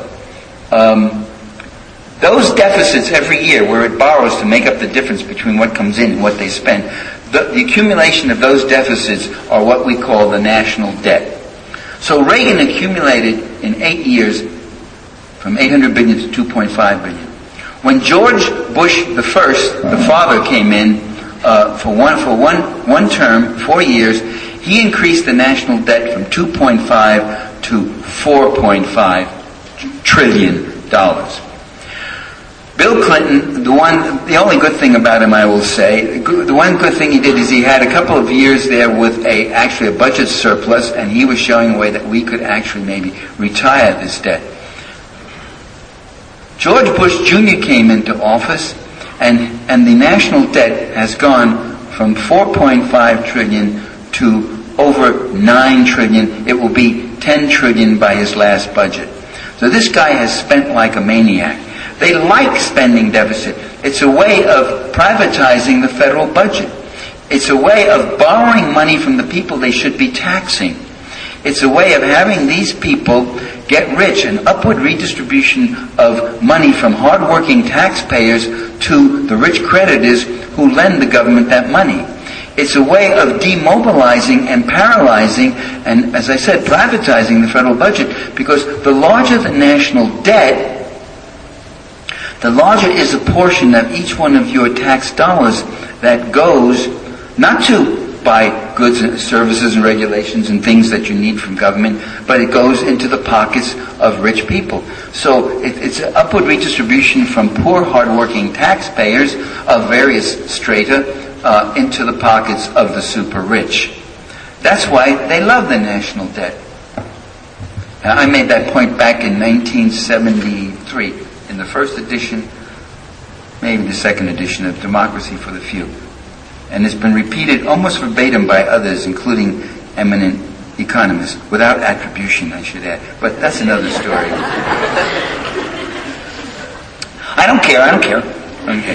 Those deficits every year, where it borrows to make up the difference between what comes in and what they spend, the accumulation of those deficits are what we call the national debt. So Reagan accumulated in 8 years from $800 billion to $2.5 billion. When George Bush the first, the father, came in for one term, 4 years, he increased the national debt from $2.5 to $4.5 trillion. Bill Clinton, the only good thing about him, I will say, the one good thing he did is he had a couple of years there with actually a budget surplus, and he was showing a way that we could actually maybe retire this debt. George Bush Jr. came into office, and the national debt has gone from $4.5 trillion to over $9 trillion. It will be $10 trillion by his last budget. So this guy has spent like a maniac. They like spending deficit. It's a way of privatizing the federal budget. It's a way of borrowing money from the people they should be taxing. It's a way of having these people get rich, an upward redistribution of money from hard-working taxpayers to the rich creditors who lend the government that money. It's a way of demobilizing and paralyzing and, as I said, privatizing the federal budget, because the larger the national debt, the larger is a portion of each one of your tax dollars that goes not to buy goods and services and regulations and things that you need from government, but it goes into the pockets of rich people. So it's an upward redistribution from poor, hard-working taxpayers of various strata into the pockets of the super rich. That's why they love the national debt. Now, I made that point back in 1973 in the first edition, maybe the second edition of Democracy for the Few. And it's been repeated almost verbatim by others, including eminent economists, without attribution, I should add. But that's another story. I don't care. Okay.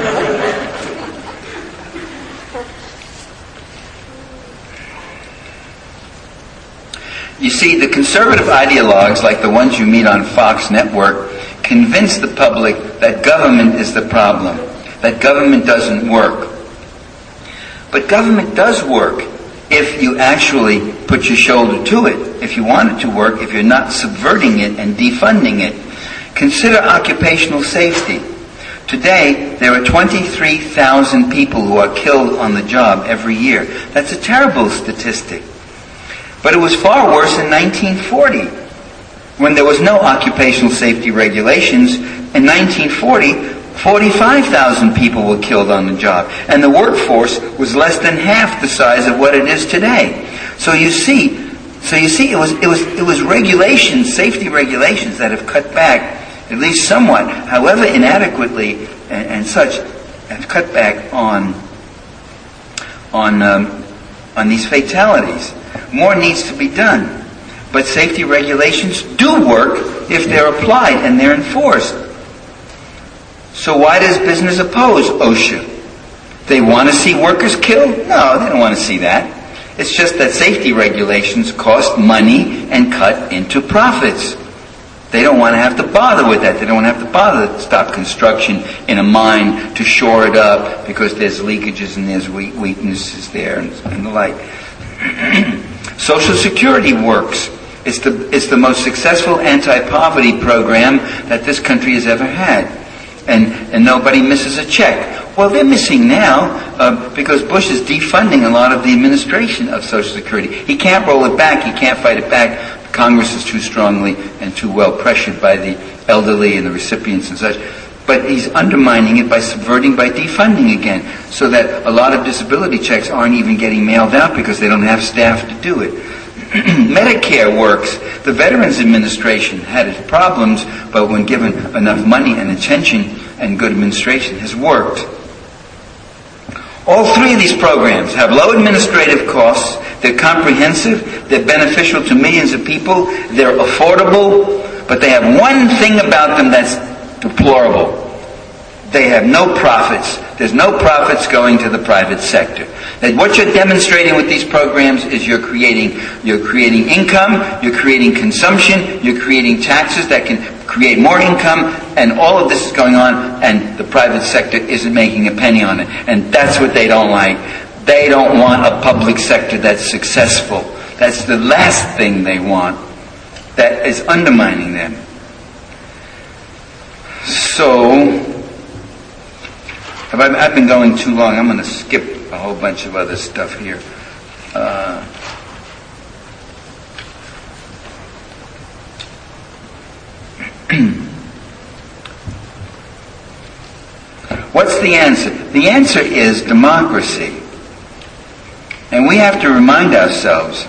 You see, the conservative ideologues, like the ones you meet on Fox Network, convince the public that government is the problem, that government doesn't work. But government does work if you actually put your shoulder to it, if you want it to work, if you're not subverting it and defunding it. Consider occupational safety. Today, there are 23,000 people who are killed on the job every year. That's a terrible statistic. But it was far worse in 1940, when there was no occupational safety regulations. In 1940, 45,000 people were killed on the job, and the workforce was less than half the size of what it is today. So you see, it was regulations, safety regulations, that have cut back, at least somewhat, however inadequately and such, have cut back on these fatalities. More needs to be done, but safety regulations do work if they're applied and they're enforced. So why does business oppose OSHA? They want to see workers killed? No, they don't want to see that. It's just that safety regulations cost money and cut into profits. They don't want to have to bother with that. They don't want to have to bother to stop construction in a mine to shore it up because there's leakages and there's weaknesses there and the like. Social Security works. It's the most successful anti-poverty program that this country has ever had. And nobody misses a check. Well, they're missing now because Bush is defunding a lot of the administration of Social Security. He can't roll it back. He can't fight it back. Congress is too strongly and too well pressured by the elderly and the recipients and such. But he's undermining it by defunding again, so that a lot of disability checks aren't even getting mailed out because they don't have staff to do it. Medicare works. The Veterans Administration had its problems, but when given enough money and attention and good administration, has worked. All three of these programs have low administrative costs, they're comprehensive, they're beneficial to millions of people, they're affordable, but they have one thing about them that's deplorable. They have no profits. There's no profits going to the private sector. That what you're demonstrating with these programs is you're creating income, you're creating consumption, you're creating taxes that can create more income, and all of this is going on, and the private sector isn't making a penny on it. And that's what they don't like. They don't want a public sector that's successful. That's the last thing they want. That is undermining them. So, I've been going too long. I'm going to skip a whole bunch of other stuff here. What's the answer? The answer is democracy. And we have to remind ourselves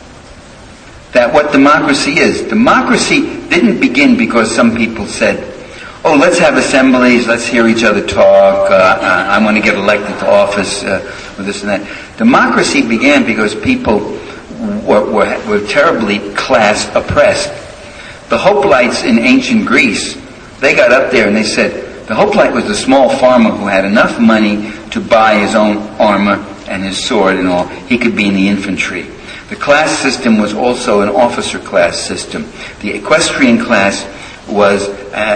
that what democracy is. Democracy didn't begin because some people said, oh, let's have assemblies, let's hear each other talk, I want to get elected to office, with this and that. Democracy began because people were terribly class oppressed. The Hoplites in ancient Greece, they got up there and they said, the Hoplite was the small farmer who had enough money to buy his own armor and his sword and all. He could be in the infantry. The class system was also an officer class system. The equestrian class was,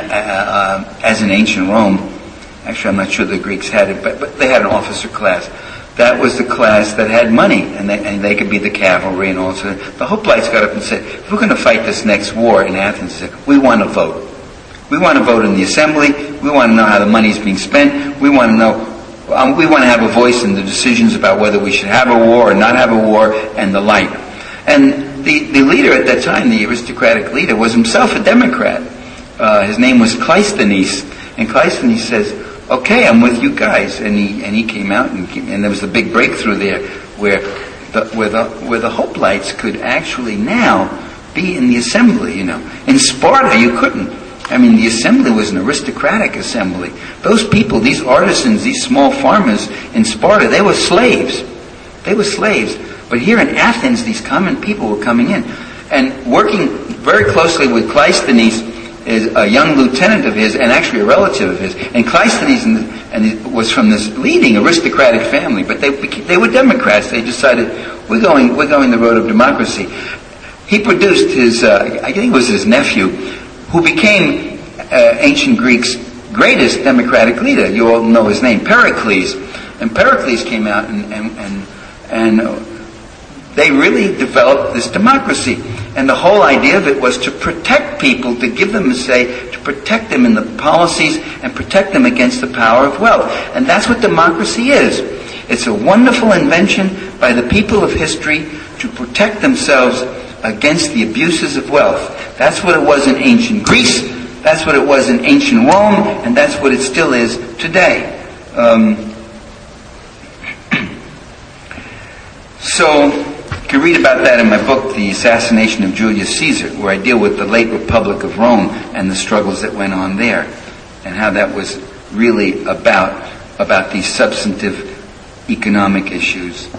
as in ancient Rome, actually I'm not sure the Greeks had it, but they had an officer class. That was the class that had money, and they could be the cavalry and all that. The Hoplites got up and said, if we're going to fight this next war in Athens, we want to vote. We want to vote in the assembly. We want to know how the money's being spent. We want to know, we want to have a voice in the decisions about whether we should have a war or not have a war and the like. And the leader at that time, the aristocratic leader, was himself a Democrat. His name was Cleisthenes, and Cleisthenes says, "Okay, I'm with you guys." And he came out, and there was the big breakthrough there, where the Hoplites could actually now be in the assembly. You know, in Sparta you couldn't. I mean, the assembly was an aristocratic assembly. Those people, these artisans, these small farmers in Sparta, they were slaves. They were slaves. But here in Athens, these common people were coming in and working very closely with Cleisthenes, is a young lieutenant of his and actually a relative of his. And Cleisthenes was from this leading aristocratic family, but they were Democrats. They decided, we're going the road of democracy. He produced his, I think it was his nephew, who became ancient Greek's greatest democratic leader. You all know his name, Pericles. And Pericles came out and they really developed this democracy. And the whole idea of it was to protect people, to give them a say, to protect them in the policies and protect them against the power of wealth. And that's what democracy is. It's a wonderful invention by the people of history to protect themselves against the abuses of wealth. That's what it was in ancient Greece, that's what it was in ancient Rome, and that's what it still is today. So, you can read about that in my book, The Assassination of Julius Caesar, where I deal with the late Republic of Rome and the struggles that went on there, and how that was really about these substantive economic issues.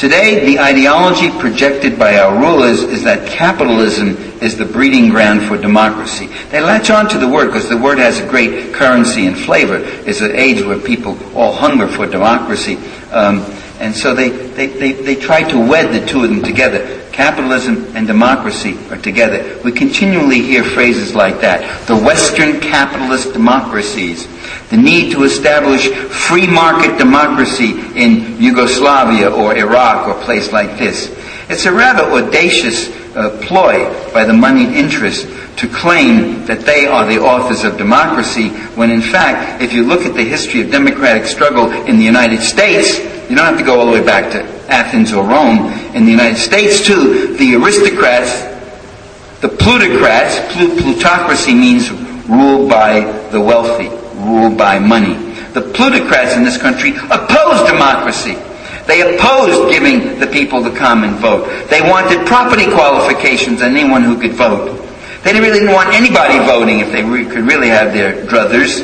Today, the ideology projected by our rulers is that capitalism is the breeding ground for democracy. They latch on to the word because the word has a great currency and flavor. It's an age where people all hunger for democracy. And so they try to wed the two of them together. Capitalism and democracy are together. We continually hear phrases like that. The Western capitalist democracies. The need to establish free market democracy in Yugoslavia or Iraq or a place like this. It's a rather audacious ploy by the moneyed interest to claim that they are the authors of democracy, when in fact, if you look at the history of democratic struggle in the United States, you don't have to go all the way back to Athens or Rome. In the United States, too, the aristocrats, the plutocrats, plutocracy means ruled by the wealthy, ruled by money. The plutocrats in this country opposed democracy. They opposed giving the people the common vote. They wanted property qualifications on anyone who could vote. They really didn't want anybody voting if they could really have their druthers.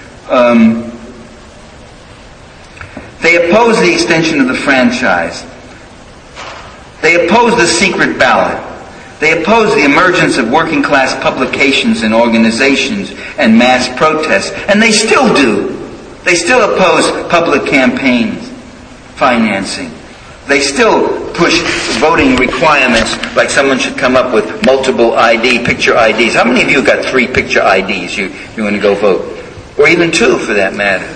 They opposed the extension of the franchise. They opposed the secret ballot. They opposed the emergence of working class publications and organizations and mass protests. And they still do. They still oppose public campaigns, financing. They still push voting requirements, like someone should come up with multiple picture IDs. How many of you got 3 picture IDs you want to go vote? Or even 2 for that matter.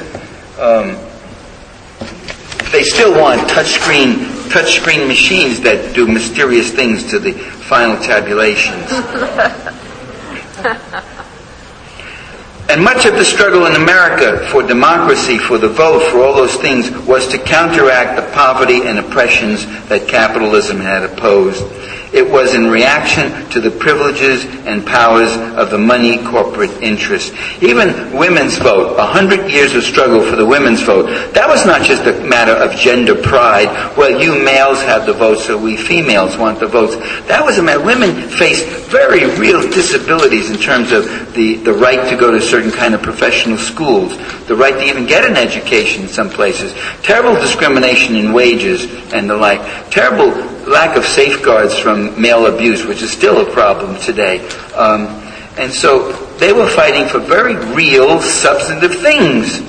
They still want touchscreen machines that do mysterious things to the final tabulations. And much of the struggle in America for democracy, for the vote, for all those things, was to counteract the poverty and oppressions that capitalism had opposed. It was in reaction to the privileges and powers of the money corporate interests. Even women's vote, 100 years of struggle for the women's vote, that was not just a matter of gender pride. Well, you males have the votes, so we females want the votes. That was a matter. Women faced very real disabilities in terms of the right to go to certain kind of professional schools, the right to even get an education in some places, terrible discrimination in wages and the like, terrible lack of safeguards from male abuse, which is still a problem today. And so they were fighting for very real, substantive things.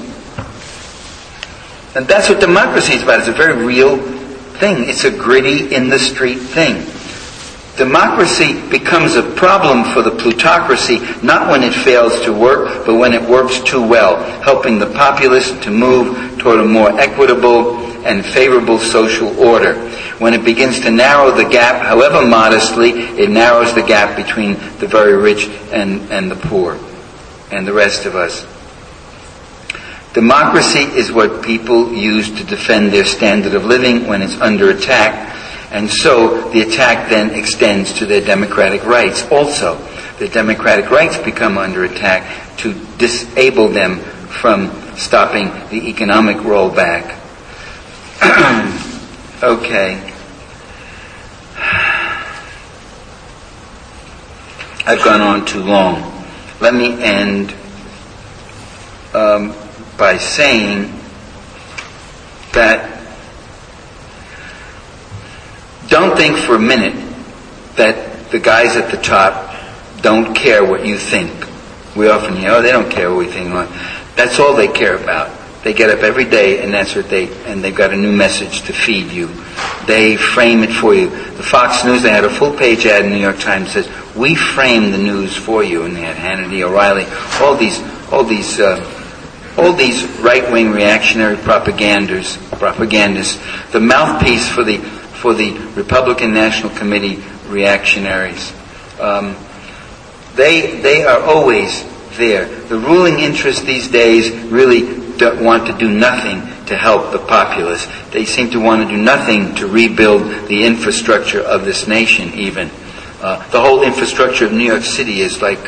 And that's what democracy is about. It's a very real thing. It's a gritty, in-the-street thing. Democracy becomes a problem for the plutocracy, not when it fails to work, but when it works too well, helping the populace to move toward a more equitable and favorable social order. When it begins to narrow the gap, however modestly, it narrows the gap between the very rich and the poor and the rest of us. Democracy is what people use to defend their standard of living when it's under attack, and so the attack then extends to their democratic rights also. Their democratic rights become under attack to disable them from stopping the economic rollback. Okay. I've gone on too long. Let me end by saying that don't think for a minute that the guys at the top don't care what you think. We often hear, they don't care what we think. That's all they care about. They get up every day and that's what and they've got a new message to feed you. They frame it for you. The Fox News, they had a full page ad in the New York Times that says, we frame the news for you. And they had Hannity, O'Reilly, all these right-wing reactionary propagandists, the mouthpiece for the Republican National Committee reactionaries. They are always there. The ruling interest these days really don't want to do nothing to help the populace. They seem to want to do nothing to rebuild the infrastructure of this nation even. The whole infrastructure of New York City is like,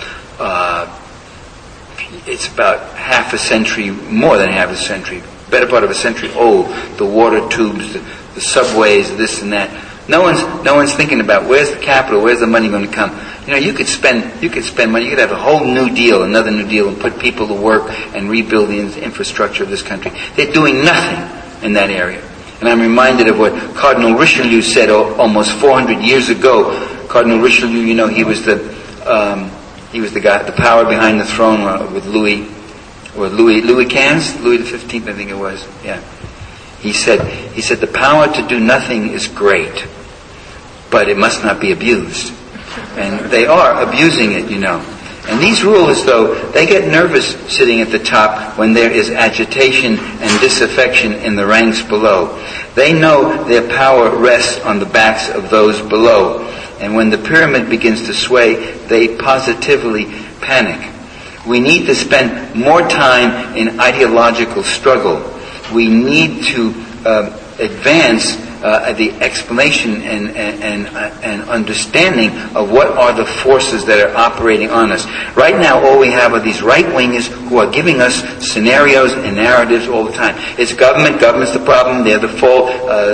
it's about half a century, more than half a century, better part of a century old. The water tubes, the subways, this and that. No one's thinking about where's the capital, where's the money going to come. You could spend money, you could have a whole new deal, another new deal, and put people to work and rebuild the infrastructure of this country. They're doing nothing in that area. And I'm reminded of what Cardinal Richelieu said almost 400 years ago. Cardinal Richelieu, he was the guy, the power behind the throne with Louis XV, Louis XV, I think it was. Yeah. He said, the power to do nothing is great, but it must not be abused. And they are abusing it, And these rulers, though, they get nervous sitting at the top when there is agitation and disaffection in the ranks below. They know their power rests on the backs of those below. And when the pyramid begins to sway, they positively panic. We need to spend more time in ideological struggle. We need to advance the explanation and understanding of what are the forces that are operating on us. Right now, all we have are these right-wingers who are giving us scenarios and narratives all the time. It's government's the problem, they're the fault,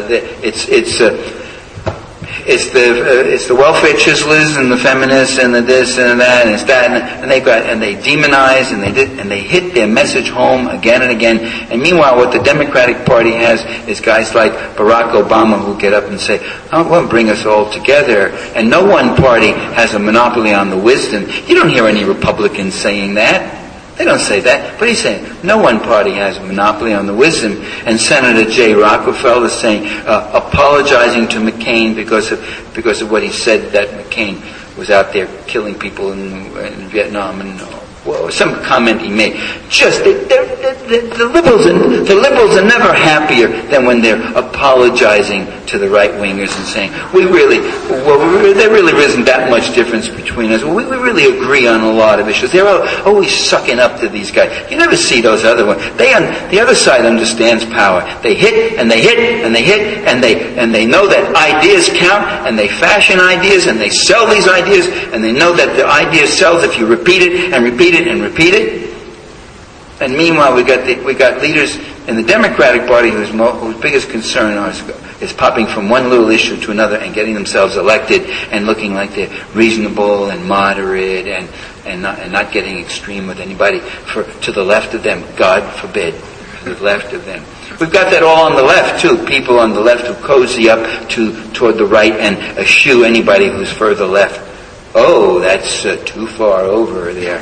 it's the welfare chiselers and the feminists and the this and that and it's that and they demonize and they hit their message home again and again. And meanwhile, what the Democratic Party has is guys like Barack Obama who get up and say, "Oh, we'll bring us all together." And no one party has a monopoly on the wisdom. You don't hear any Republicans saying that. They don't say that, but he's saying no one party has a monopoly on the wisdom. And Senator Jay Rockefeller is saying, apologizing to McCain because of what he said that McCain was out there killing people in Vietnam and some comment he made. Just the liberals are never happier than when they're apologizing to the right wingers and saying there really isn't that much difference between us. We really agree on a lot of issues. They're always sucking up to these guys. You never see those other ones. The other side understands power. They hit and they hit and they hit and they know that ideas count and they fashion ideas and they sell these ideas and they know that the idea sells if you repeat it and repeat it and repeat it. And meanwhile, we got leaders in the Democratic Party whose biggest concern is popping from one little issue to another and getting themselves elected and looking like they're reasonable and moderate and not getting extreme with anybody to the left of them. God forbid, to the left of them. We've got that all on the left too. People on the left who cozy up toward the right and eschew anybody who's further left. Oh, that's too far over there.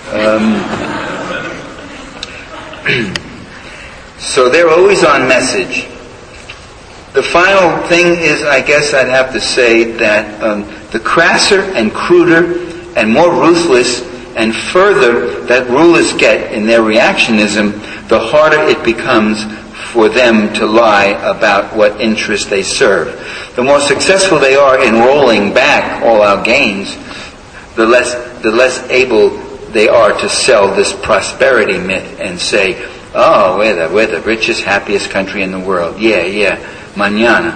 So they're always on message. The final thing is, I guess I'd have to say that the crasser and cruder and more ruthless and further that rulers get in their reactionism, the harder it becomes for them to lie about what interest they serve. The more successful they are in rolling back all our gains, the less able they are to sell this prosperity myth and say, "Oh, we're the richest, happiest country in the world. Yeah, mañana."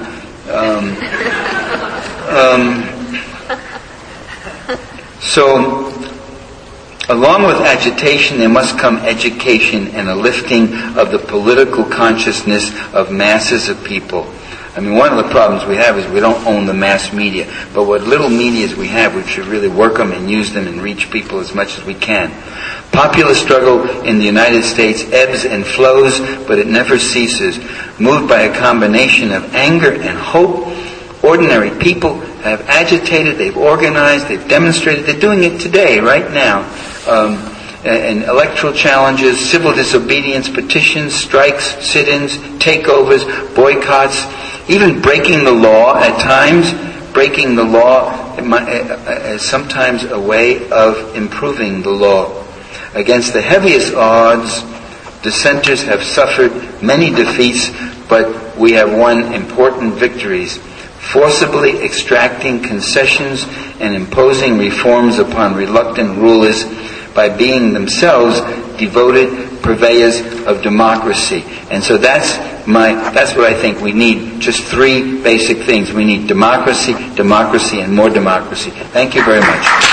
So, along with agitation, there must come education and a lifting of the political consciousness of masses of people. I mean, one of the problems we have is we don't own the mass media. But what little medias we have, we should really work them and use them and reach people as much as we can. Popular struggle in the United States ebbs and flows, but it never ceases. Moved by a combination of anger and hope, ordinary people have agitated, they've organized, they've demonstrated. They're doing it today, right now. And electoral challenges, civil disobedience, petitions, strikes, sit-ins, takeovers, boycotts, even breaking the law at times. Breaking the law is sometimes a way of improving the law. Against the heaviest odds, dissenters have suffered many defeats, but we have won important victories. Forcibly extracting concessions and imposing reforms upon reluctant rulers by being themselves devoted purveyors of democracy. And so that's what I think we need. Just three basic things. We need democracy, and more democracy. Thank you very much.